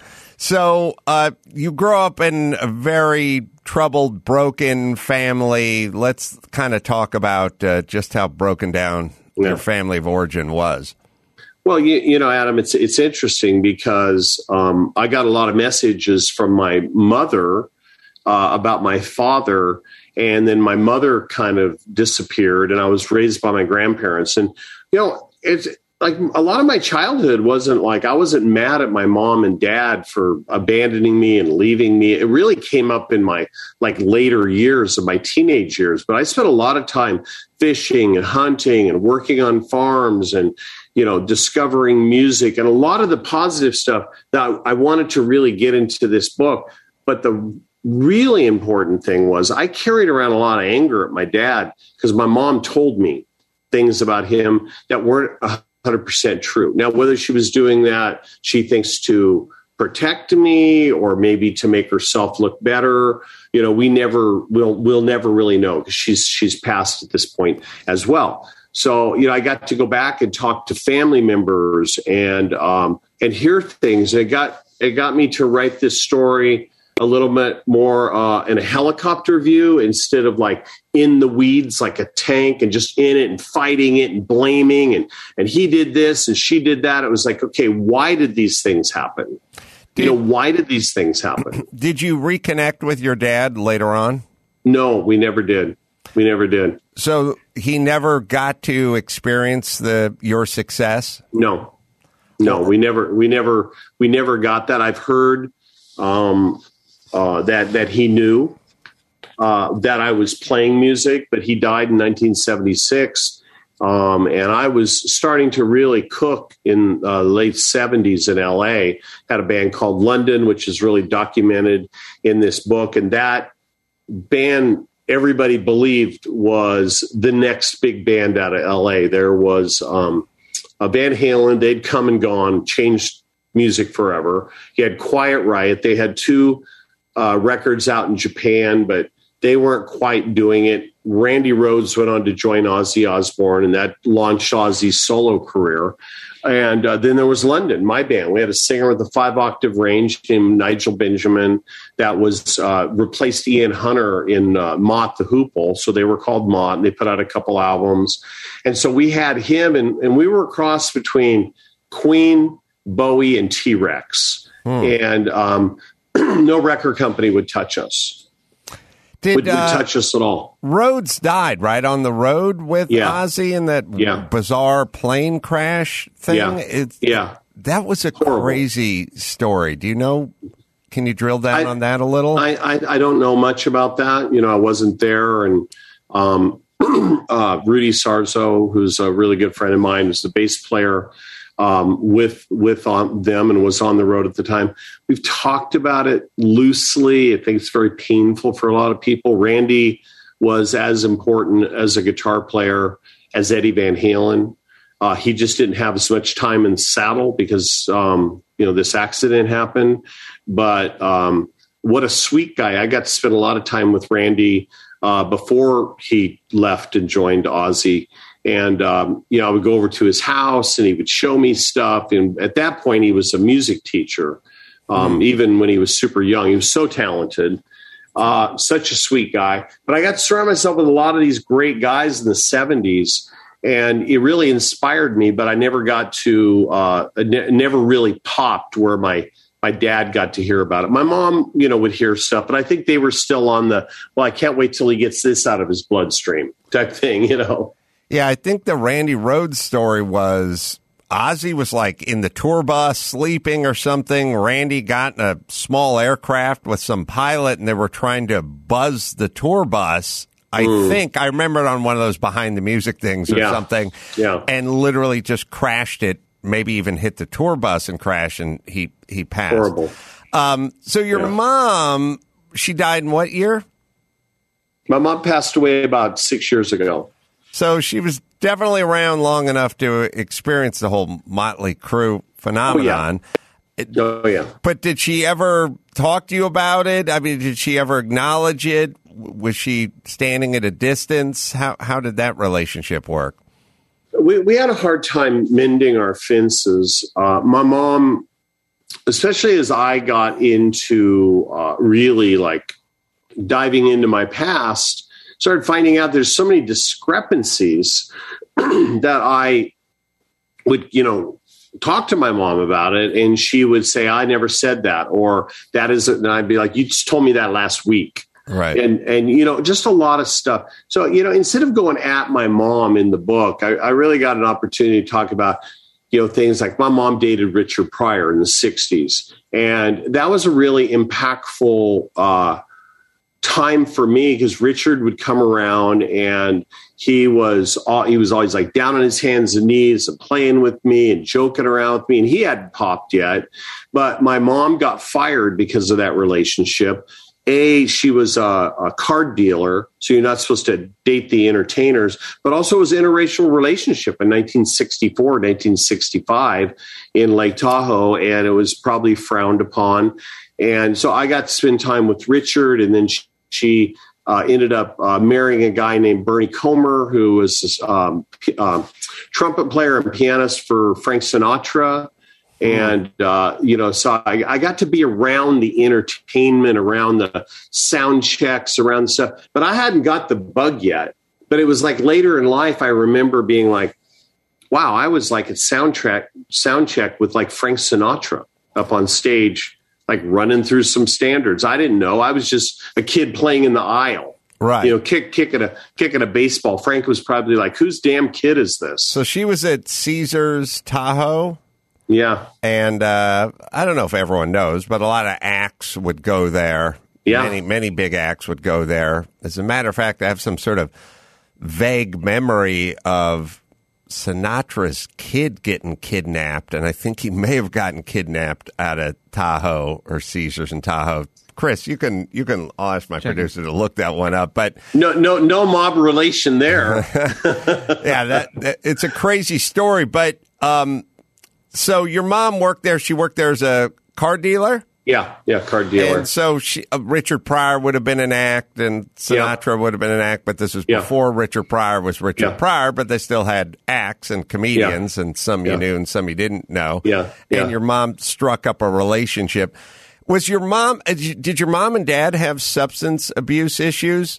So uh, you grow up in a very troubled, broken family. Let's kind of talk about uh, just how broken down yeah. your family of origin was. Well, you, you know, Adam, it's it's interesting because um, I got a lot of messages from my mother uh, about my father, and then my mother kind of disappeared, and I was raised by my grandparents. And, you know, it's like a lot of my childhood wasn't like I wasn't mad at my mom and dad for abandoning me and leaving me. It really came up in my like later years of my teenage years. But I spent a lot of time fishing and hunting and working on farms and, you know, discovering music and a lot of the positive stuff that I wanted to really get into this book. But the really important thing was I carried around a lot of anger at my dad because my mom told me things about him that weren't one hundred percent true. Now, whether she was doing that, she thinks to protect me or maybe to make herself look better, you know, we never will, we'll never really know because she's, she's passed at this point as well. So, you know, I got to go back and talk to family members and, um, and hear things. And it got, it got me to write this story a little bit more uh, in a helicopter view instead of like in the weeds, like a tank and just in it and fighting it and blaming. And, and he did this and she did that. It was like, okay, why did these things happen? Did, you know, why did these things happen? Did you reconnect with your dad later on? No, we never did. We never did. So he never got to experience the your success? No, no, we never, we never, we never got that. I've heard um, uh, that that he knew uh, that I was playing music, but he died in nineteen seventy-six, um, and I was starting to really cook in uh, late seventies in L A. Had a band called London, which is really documented in this book, and that band everybody believed was the next big band out of L A. There was um, a Van Halen. They'd come and gone, changed music forever. You had Quiet Riot. They had two uh, records out in Japan, but they weren't quite doing it. Randy Rhoads went on to join Ozzy Osbourne, and that launched Ozzy's solo career. And uh, then there was London, my band. We had a singer with a five-octave range named Nigel Benjamin that was uh, replaced Ian Hunter in uh, Mott the Hoople. So they were called Mott, and they put out a couple albums. And so we had him, and, and we were a cross between Queen, Bowie, and T-Rex. Hmm. And um, no record company would touch us. Did, would, would uh, touch us at all. Rhodes died, right, on the road with yeah. Ozzy in that yeah. bizarre plane crash thing? Yeah. It's, yeah. That was a Horrible. Crazy story. Do you know, can you drill down I, on that a little? I, I, I don't know much about that. You know, I wasn't there. And um, uh, Rudy Sarzo, who's a really good friend of mine, was the bass player um, with with on them and was on the road at the time. We've talked about it loosely. I think it's very painful for a lot of people. Randy was as important as a guitar player as Eddie Van Halen. Uh, he just didn't have as much time in the saddle because, um, you know, this accident happened. But um, what a sweet guy. I got to spend a lot of time with Randy uh, before he left and joined Ozzy. And, um, you know, I would go over to his house and he would show me stuff. And at that point, he was a music teacher, um, mm. even when he was super young. He was so talented, uh, such a sweet guy. But I got to surround myself with a lot of these great guys in the seventies. And it really inspired me, but I never got to, uh, ne- never really popped where my, my dad got to hear about it. My mom, you know, would hear stuff, but I think they were still on the, well, I can't wait till he gets this out of his bloodstream type thing, you know? Yeah, I think the Randy Rhoads story was Ozzy was like in the tour bus sleeping or something. Randy got in a small aircraft with some pilot and they were trying to buzz the tour bus. I mm. think I remember it on one of those behind the music things or yeah. something. Yeah. And literally just crashed it, maybe even hit the tour bus and crashed, and he, he passed. Horrible. Um, so your yeah. mom, she died in what year? My mom passed away about six years ago. So she was definitely around long enough to experience the whole Motley Crue phenomenon. Oh, Oh, yeah. But did she ever talk to you about it? I mean, did she ever acknowledge it? Was she standing at a distance? How how did that relationship work? We we had a hard time mending our fences. Uh, my mom, especially as I got into uh, really like diving into my past, started finding out there's so many discrepancies that I would, you know, talk to my mom about it, and she would say, I never said that, or that isn't, and I'd be like, you just told me that last week. Right. And, and, you know, just a lot of stuff. So, you know, instead of going at my mom in the book, I, I really got an opportunity to talk about, you know, things like my mom dated Richard Pryor in the sixties. And that was a really impactful uh, time for me, because Richard would come around and he was all, he was always like down on his hands and knees and playing with me and joking around with me. And he hadn't popped yet. But my mom got fired because of that relationship. A, she was a, a card dealer, so you're not supposed to date the entertainers, but also it was an interracial relationship in nineteen sixty-four, nineteen sixty-five in Lake Tahoe, and it was probably frowned upon. And so I got to spend time with Richard, and then she, she uh, ended up uh, marrying a guy named Bernie Comer, who was this um, uh, trumpet player and pianist for Frank Sinatra. And, uh, you know, so I, I got to be around the entertainment, around the sound checks, around stuff, but I hadn't got the bug yet. But it was like later in life, I remember being like, wow, I was like at soundtrack, sound check with like Frank Sinatra up on stage, like running through some standards. I didn't know. I was just a kid playing in the aisle. Right. You know, kick, kicking a, kicking a baseball. Frank was probably like, whose damn kid is this? So she was at Caesars Tahoe. Yeah. And uh, I don't know if everyone knows, but a lot of acts would go there. Yeah. Many, many big acts would go there. As a matter of fact, I have some sort of vague memory of Sinatra's kid getting kidnapped, and I think he may have gotten kidnapped out of Tahoe or Caesars in Tahoe. Chris, you can you can. I'll ask my Check producer it. to look that one up. But no, no, no mob relation there. yeah, that, that it's a crazy story. But um, so your mom worked there. She worked there as a car dealer. Yeah, yeah, car dealer. And so she, uh, Richard Pryor would have been an act, and Sinatra yeah. would have been an act, but this was yeah. before Richard Pryor was Richard yeah. Pryor, but they still had acts and comedians, yeah. and some you yeah. knew and some you didn't know. Yeah. yeah. And your mom struck up a relationship. Was your mom, did your mom and dad have substance abuse issues?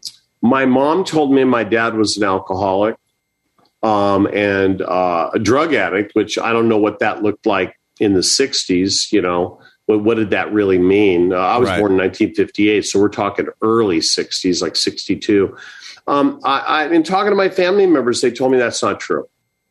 My mom told me my dad was an alcoholic um, and uh, a drug addict, which I don't know what that looked like in the sixties, you know. What, what did that really mean? Uh, I was right. born in nineteen fifty-eight, so we're talking early sixties, like sixty-two. Um, I, I, in talking to my family members, they told me that's not true.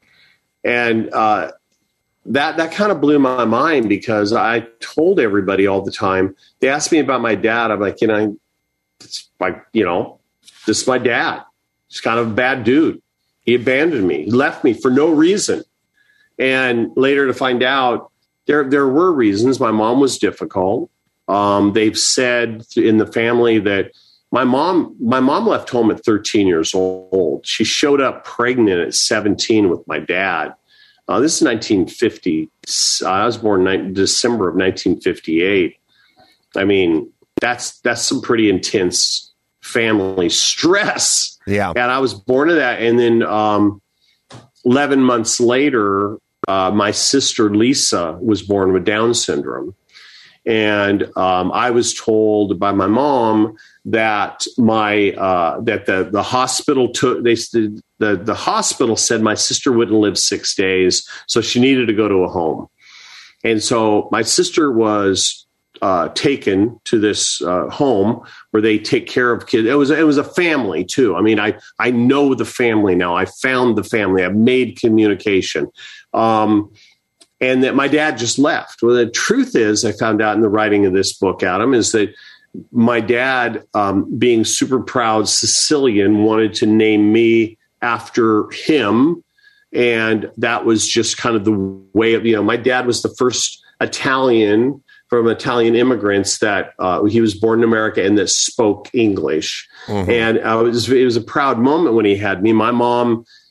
And uh, that that kind of blew my mind, because I told everybody all the time. They asked me about my dad. I'm like, you know, it's like, you know, this is my dad. He's kind of a bad dude. He abandoned me. He left me for no reason. And later to find out, There, there were reasons. My mom was difficult. Um, they've said in the family that my mom, my mom left home at thirteen years old. She showed up pregnant at seventeen with my dad. Uh, this is nineteen fifty. I was born in December of nineteen fifty-eight. I mean, that's that's some pretty intense family stress. Yeah, and I was born to that. And then um, eleven months later, Uh, my sister Lisa was born with Down syndrome, and um, I was told by my mom that my uh, that the the hospital took they the the hospital said my sister wouldn't live six days, so she needed to go to a home, and so my sister was uh, taken to this uh, home where they take care of kids. It was it was a family too. I mean, I I know the family now. I found the family. I've made communication. Um, and that my dad just left. Well, the truth is, I found out in the writing of this book, Adam, is that my dad, um, being super proud Sicilian, wanted to name me after him. And that was just kind of the way of, you know, my dad was the first Italian from Italian immigrants that uh, he was born in America and that spoke English. Mm-hmm. And uh, it was, it was a proud moment when he had me. My mom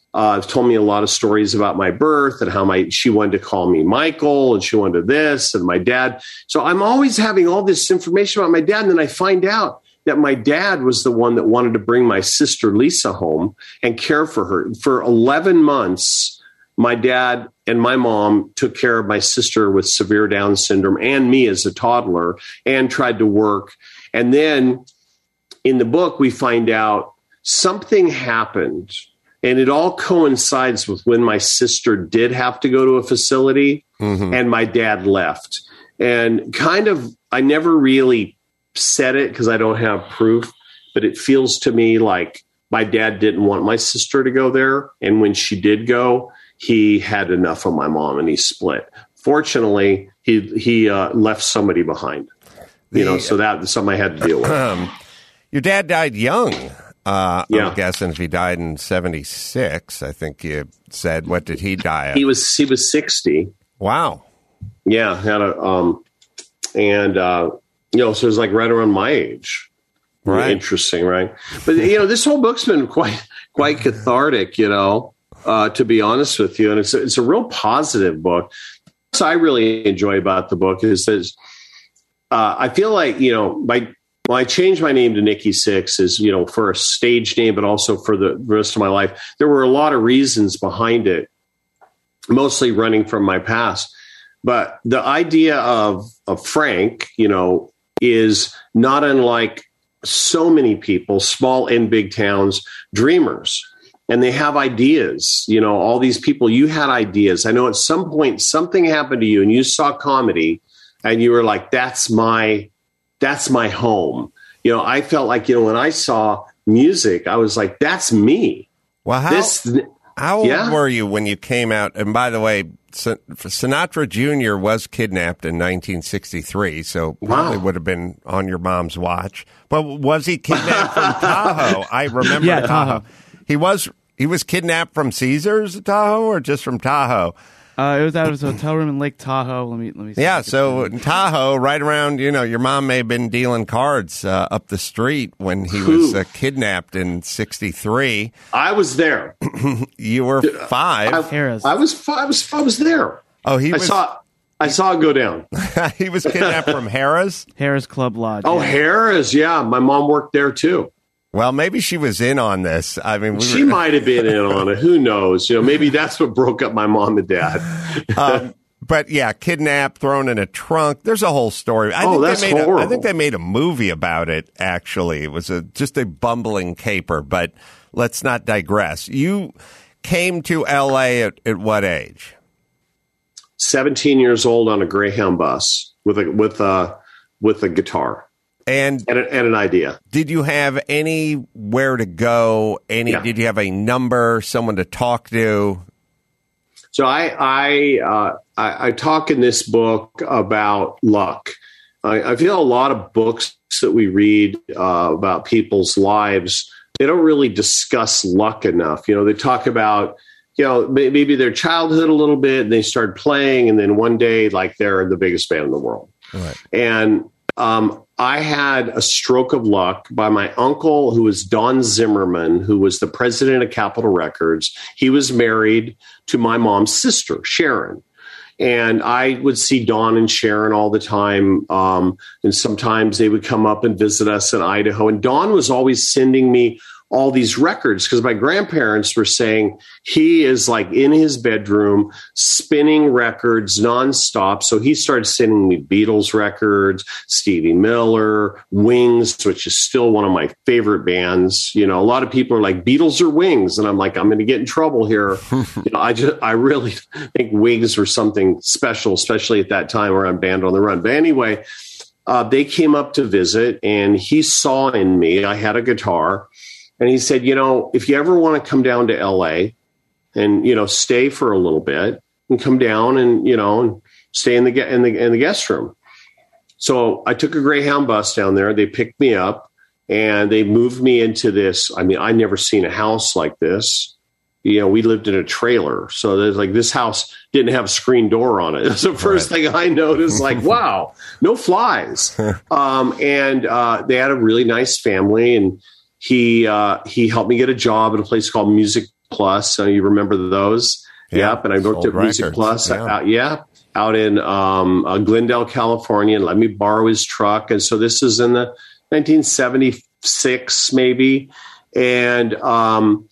uh, told me a lot of stories about my birth and how my she wanted to call me Michael and she wanted this and my dad. So I'm always having all this information about my dad. And then I find out that my dad was the one that wanted to bring my sister Lisa home and care for her. For eleven months, my dad and my mom took care of my sister with severe Down syndrome and me as a toddler and tried to work. And then in the book, we find out something happened. And it all coincides with when my sister did have to go to a facility mm-hmm. and my dad left. And kind of, I never really said it because I don't have proof, but it feels to me like my dad didn't want my sister to go there. And when she did go, he had enough of my mom and he split. Fortunately, he he uh, left somebody behind, you the, know, so that's something I had to deal with. Um, your dad died young. Uh, yeah. I'm guessing if he died in seventy-six, I think you said, what did he die of? He was, he was sixty. Wow. Yeah. Had a, um, and, uh, you know, so it was like right around my age. Right. Interesting. Right. But, you know, this whole book's been quite, quite cathartic, you know, uh, to be honest with you. And it's, it's a real positive book. So I really enjoy about the book is that, uh, I feel like, you know, by, well, I changed my name to Nikki Sixx is, you know, for a stage name, but also for the rest of my life. There were a lot of reasons behind it, mostly running from my past. But the idea of, of Frank, you know, is not unlike so many people, small and big towns, dreamers. And they have ideas, you know, all these people, you had ideas. I know at some point something happened to you and you saw comedy and you were like, that's my That's my home. You know, I felt like, you know, when I saw music, I was like, that's me. Well, how, this, how old yeah? were you when you came out? And by the way, Sinatra Junior was kidnapped in nineteen sixty-three, so probably wow. would have been on your mom's watch. But was he kidnapped from Tahoe? I remember yeah, Tahoe. Tahoe. He was he was kidnapped from Caesars Tahoe or just from Tahoe? Uh, it was out of his hotel room in Lake Tahoe. Let me let me. See yeah, so in Tahoe, right around, you know, your mom may have been dealing cards uh, up the street when he was uh, kidnapped in sixty-three. I was there. You were five. I, I was five. I was I was there. Oh, he I was. Saw, I saw it go down. He was kidnapped from Harrah's. Harrah's Club Lodge. Oh, yeah. Harrah's. Yeah, my mom worked there too. Well, maybe she was in on this. I mean, we she were... might have been in on it. Who knows? You know, maybe that's what broke up my mom and dad. um, but yeah, kidnapped, thrown in a trunk. There's a whole story. I oh, think that's they made horrible. A, I think they made a movie about it. Actually, it was a just a bumbling caper. But let's not digress. You came to L A at, at what age? seventeen years old on a Greyhound bus with a with a with a guitar. And, and, a, and an idea. Did you have anywhere to go? Any? Yeah. Did you have a number, someone to talk to? So I I, uh, I I talk in this book about luck. I, I feel a lot of books that we read uh, about people's lives, they don't really discuss luck enough. You know, they talk about, you know, maybe their childhood a little bit, and they start playing, and then one day, like, they're the biggest band in the world. Right. And um, I had a stroke of luck by my uncle, who was Don Zimmerman, who was the president of Capitol Records. He was married to my mom's sister, Sharon. And I would see Don and Sharon all the time. Um, and sometimes they would come up and visit us in Idaho. And Don was always sending me all these records because my grandparents were saying he is like in his bedroom spinning records nonstop. So he started sending me Beatles records, Stevie Miller, Wings, which is still one of my favorite bands. You know, a lot of people are like, Beatles or Wings? And I'm like, I'm going to get in trouble here. you know, I just, I really think Wings were something special, especially at that time around Band on the Run. But anyway, uh, they came up to visit and he saw in me, I had a guitar. And he said, you know, if you ever want to come down to L A and, you know, stay for a little bit and come down and, you know, and stay in the, in the, in the guest room. So I took a Greyhound bus down there. They picked me up and they moved me into this. I mean, I never seen a house like this. You know, we lived in a trailer. So there's like, this house didn't have a screen door on it. It was the first right. thing I noticed, like, wow, no flies. um, and uh, they had a really nice family, and He uh, he helped me get a job at a place called Music Plus. So you remember those? Yeah, yep. And I worked sold at Music records. Plus. Yeah. Out, yeah, out in um, uh, Glendale, California, and let me borrow his truck. And so this is in the nineteen seventy-six, maybe. And um,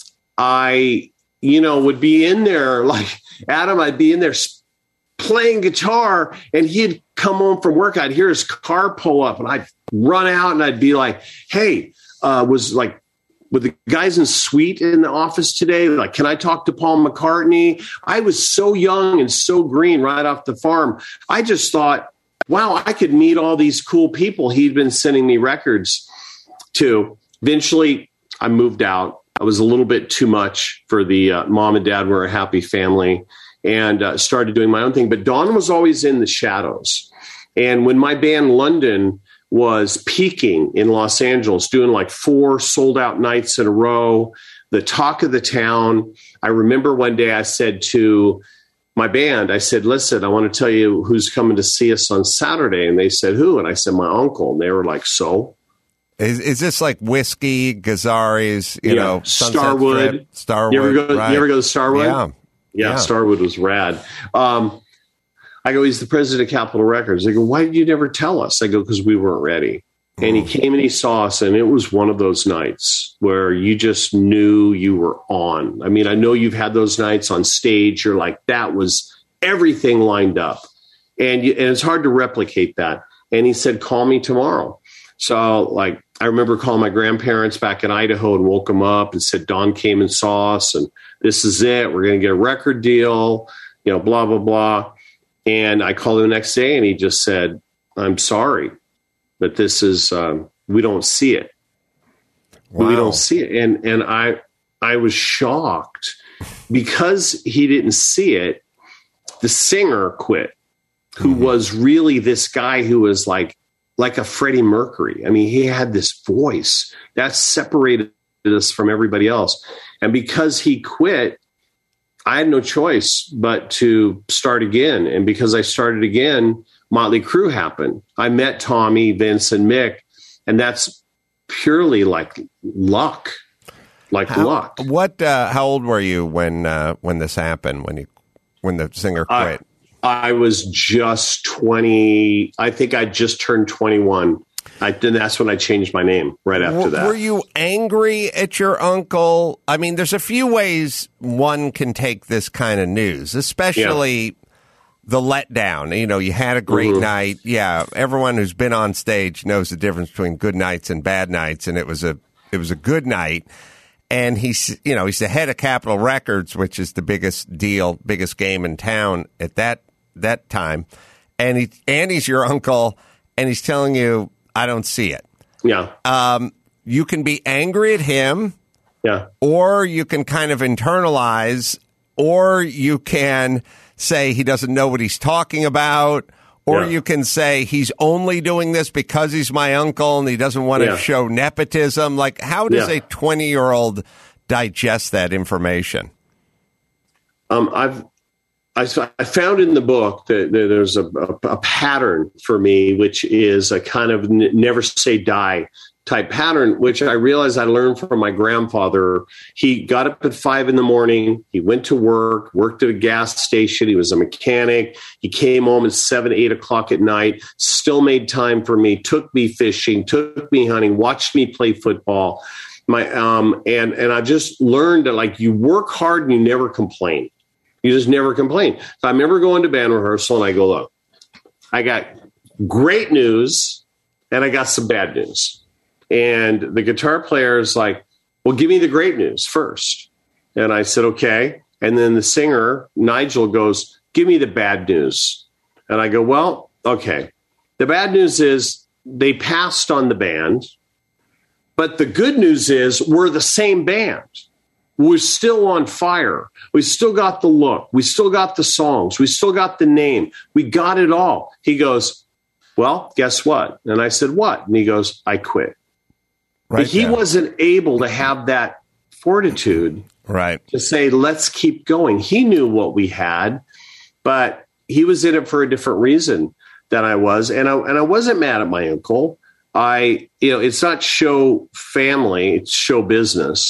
I, you know, would be in there like Adam. I'd be in there playing guitar, and he'd come home from work. I'd hear his car pull up, and I'd run out, and I'd be like, "Hey, uh, was like." With the guys in suite in the office today, like, can I talk to Paul McCartney? I was so young and so green right off the farm. I just thought, wow, I could meet all these cool people he'd been sending me records to. Eventually, I moved out. I was a little bit too much for the uh, mom and dad were a happy family, and uh, started doing my own thing. But Don was always in the shadows. And when my band London was peaking in Los Angeles, doing like four sold out nights in a row, the talk of the town. I remember one day I said to my band, I said, listen, I want to tell you who's coming to see us on Saturday. And they said, who? And I said, my uncle. And they were like, so? Is, is this like Whiskey, Gazzarri's, you yeah. know, Sunset Starwood? Strip, Starwood. You ever go, right. you ever go to Starwood? Yeah. Yeah, yeah. Starwood was rad. Um, I go, he's the president of Capitol Records. They go, why did you never tell us? I go, because we weren't ready. Mm. And he came and he saw us, and it was one of those nights where you just knew you were on. I mean, I know you've had those nights on stage. You're like, that was everything lined up. And, you, and it's hard to replicate that. And he said, call me tomorrow. So, like, I remember calling my grandparents back in Idaho and woke them up and said, Don came and saw us, and this is it. We're going to get a record deal, you know, blah, blah, blah. And I called him the next day, and he just said, I'm sorry, but this is, um, we don't see it. Wow. We don't see it. And, and I, I was shocked because he didn't see it. The singer quit, who mm-hmm. was really this guy who was like, like a Freddie Mercury. I mean, he had this voice that separated us from everybody else. And because he quit, I had no choice but to start again. And because I started again, Motley Crue happened. I met Tommy, Vince, and Mick, and that's purely like luck, like how, luck. What? Uh, how old were you when uh, when this happened? When you when the singer quit? I, I was just twenty. I think I just turned twenty-one. I, and that's when I changed my name right after were, that. Were you angry at your uncle? I mean, there's a few ways one can take this kind of news, especially yeah. the letdown. You know, you had a great mm-hmm. night. Yeah, everyone who's been on stage knows the difference between good nights and bad nights, and it was a it was a good night. And he's, you know, he's the head of Capitol Records, which is the biggest deal, biggest game in town at that that time. And he and he's your uncle, and he's telling you, I don't see it. Yeah. Um, you can be angry at him. Yeah. Or you can kind of internalize, or you can say he doesn't know what he's talking about, or yeah. you can say he's only doing this because he's my uncle and he doesn't want yeah. to show nepotism. Like, how does yeah. a twenty-year-old digest that information? Um, I've I, I found in the book that, that there's a, a, a pattern for me, which is a kind of n- never say die type pattern, which I realized I learned from my grandfather. He got up at five in the morning. He went to work, worked at a gas station. He was a mechanic. He came home at seven, eight o'clock at night, still made time for me, took me fishing, took me hunting, watched me play football. My, um, and, and I just learned that, like, you work hard and you never complain. You just never complain. So I remember going to band rehearsal and I go, look, I got great news and I got some bad news. And the guitar player is like, well, give me the great news first. And I said, okay. And then the singer, Nigel, goes, give me the bad news. And I go, well, okay. The bad news is they passed on the band. But the good news is we're the same band. We're still on fire. We still got the look. We still got the songs. We still got the name. We got it all. He goes, well, guess what? And I said, what? And he goes, I quit. Right. But he there. wasn't able to have that fortitude right. to say, let's keep going. He knew what we had, but he was in it for a different reason than I was. And I, and I wasn't mad at my uncle. I, you know, it's not show family, it's show business.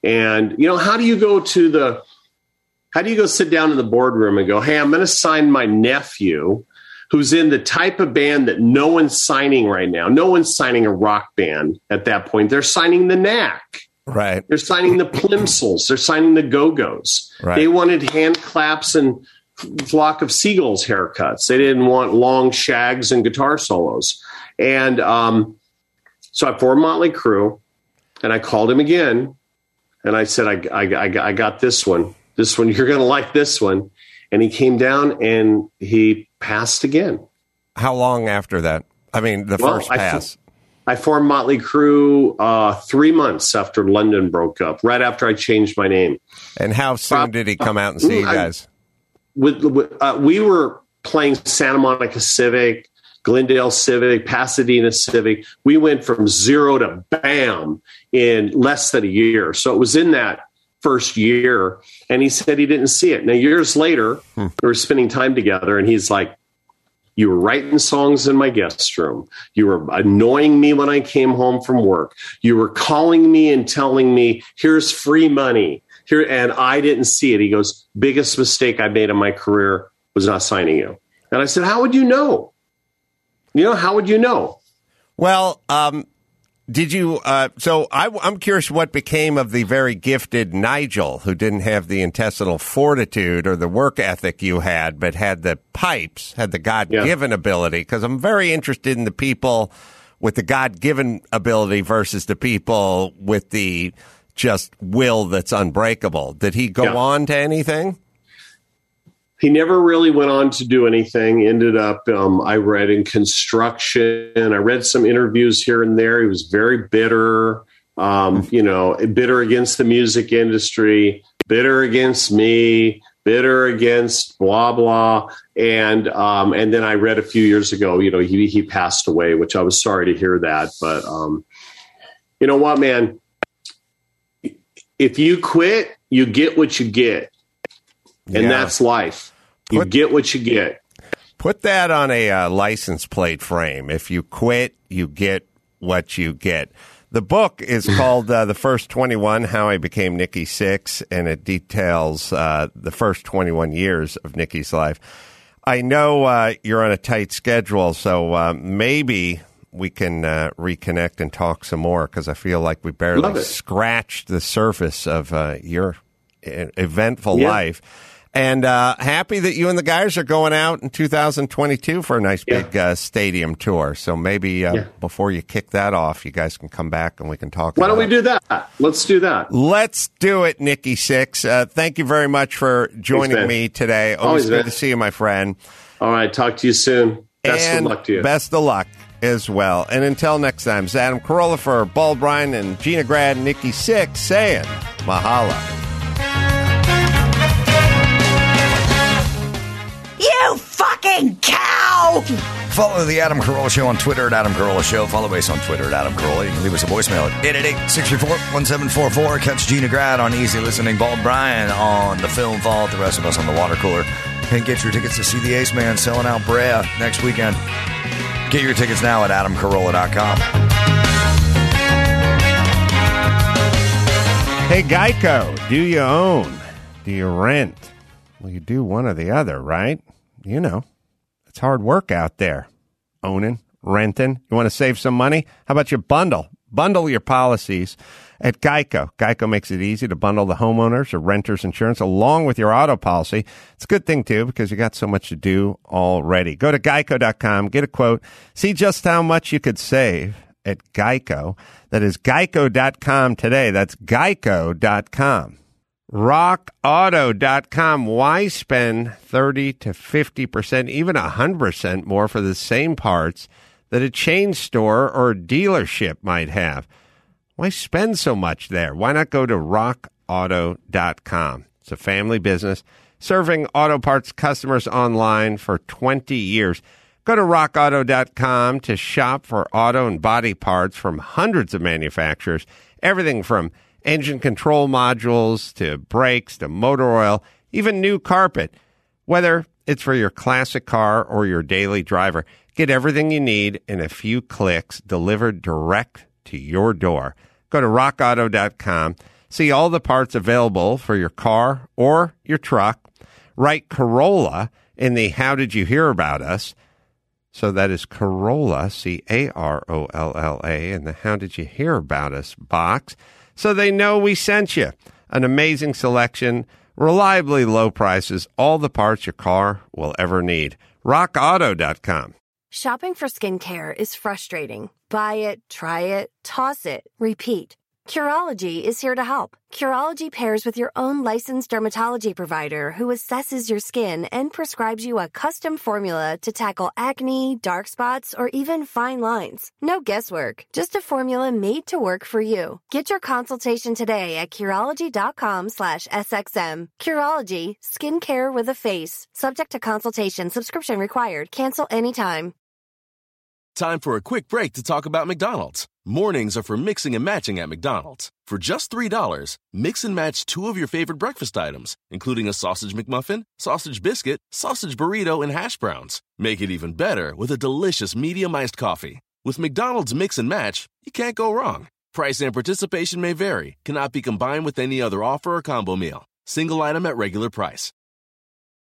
And, you know, how do you go to the, how do you go sit down in the boardroom and go, hey, I'm going to sign my nephew who's in the type of band that no one's signing right now. No one's signing a rock band at that point. They're signing the Knack. Right. They're signing the Plimsolls. They're signing the Go-Go's. Right. They wanted hand claps and flock of seagulls haircuts. They didn't want long shags and guitar solos. And um, so I formed Motley Crue, and I called him again, and I said, I, I, I, I got this one. This one, you're going to like this one. And he came down, and he passed again. How long after that? I mean, the well, first pass. I, I formed Motley Crue uh, three months after London broke up, right after I changed my name. And how soon did he come out and see you guys? I, with, with uh, we were playing Santa Monica Civic, Glendale Civic, Pasadena Civic. We went from zero to bam in less than a year. So it was in that first year. And he said he didn't see it. Now, years later, hmm. we were spending time together, and he's like, you were writing songs in my guest room. You were annoying me when I came home from work. You were calling me and telling me, here's free money. Here, and I didn't see it. He goes, biggest mistake I made in my career was not signing you. And I said, how would you know? You know, how would you know? Well, um, did you? Uh, so I, I'm curious what became of the very gifted Nigel, who didn't have the intestinal fortitude or the work ethic you had, but had the pipes, had the God-given yeah. ability. Because I'm very interested in the people with the God-given ability versus the people with the just will that's unbreakable. Did he go yeah. on to anything? He never really went on to do anything. Ended up, um, I read in construction. I read some interviews here and there. He was very bitter, um, you know, bitter against the music industry, bitter against me, bitter against blah, blah. And um, and then I read a few years ago, you know, he, he passed away, which I was sorry to hear that. But um, you know what, man? If you quit, you get what you get. And yeah. that's life. You put, get what you get. Put that on a uh, license plate frame. If you quit, you get what you get. The book is called uh, The First twenty-one, How I Became Nikki Sixx, and it details uh, the first twenty-one years of Nikki's life. I know uh, you're on a tight schedule, so uh, maybe we can uh, reconnect and talk some more, because I feel like we barely scratched the surface of uh, your eventful yeah. life. And uh, happy that you and the guys are going out in two thousand twenty-two for a nice yeah. big uh, stadium tour. So maybe uh, yeah. before you kick that off, you guys can come back and we can talk Why about don't we it. do that? Let's do that. Let's do it, Nikki Sixx. Uh, thank you very much for joining Thanks, me today. Always, Always good man. to see you, my friend. All right. Talk to you soon. Best and of luck to you. Best of luck as well. And until next time, it's Adam Carolla for Bald Bryan and Gina Grad and Nikki Sixx saying mahalo. You fucking cow! Follow the Adam Carolla Show on Twitter at Adam Carolla Show. Follow us on Twitter at Adam Carolla. You can leave us a voicemail at eight eight eight, six three four, one seven four four. Catch Gina Grad on Easy Listening, Bald Bryan on the Film Vault, the rest of us on the Water Cooler. And get your tickets to see the Ace Man selling out Brea next weekend. Get your tickets now at adam carolla dot com. Hey, Geico, do you own? Do you rent? Well, you do one or the other, right? You know, it's hard work out there. Owning, renting. You want to save some money? How about you bundle? Bundle your policies at Geico. Geico makes it easy to bundle the homeowners or renters insurance along with your auto policy. It's a good thing, too, because you got so much to do already. Go to geico dot com, get a quote, see just how much you could save at Geico. That is geico dot com today. That's geico dot com. rock auto dot com. Why spend thirty to fifty percent, even one hundred percent more for the same parts that a chain store or a dealership might have? Why spend so much there? Why not go to rock auto dot com? It's a family business serving auto parts customers online for twenty years. Go to rock auto dot com to shop for auto and body parts from hundreds of manufacturers. Everything from engine control modules to brakes to motor oil, even new carpet. Whether it's for your classic car or your daily driver, get everything you need in a few clicks delivered direct to your door. Go to rock auto dot com. See all the parts available for your car or your truck. Write Corolla in the How Did You Hear About Us? So that is Corolla, C A R O L L A, in the How Did You Hear About Us box, so they know we sent you. An amazing selection, reliably low prices, all the parts your car will ever need. rock auto dot com. Shopping for skincare is frustrating. Buy it, try it, toss it, repeat. Curology is here to help. Curology pairs with your own licensed dermatology provider who assesses your skin and prescribes you a custom formula to tackle acne, dark spots, or even fine lines. No guesswork, just a formula made to work for you. Get your consultation today at Curology.com slash SXM. Curology, skincare with a face. Subject to consultation, subscription required. Cancel anytime. Time for a quick break to talk about McDonald's. Mornings are for mixing and matching at McDonald's. For just three dollars, mix and match two of your favorite breakfast items, including a sausage McMuffin, sausage biscuit, sausage burrito, and hash browns. Make it even better with a delicious medium iced coffee. With McDonald's Mix and Match, you can't go wrong. Price and participation may vary, cannot be combined with any other offer or combo meal. Single item at regular price.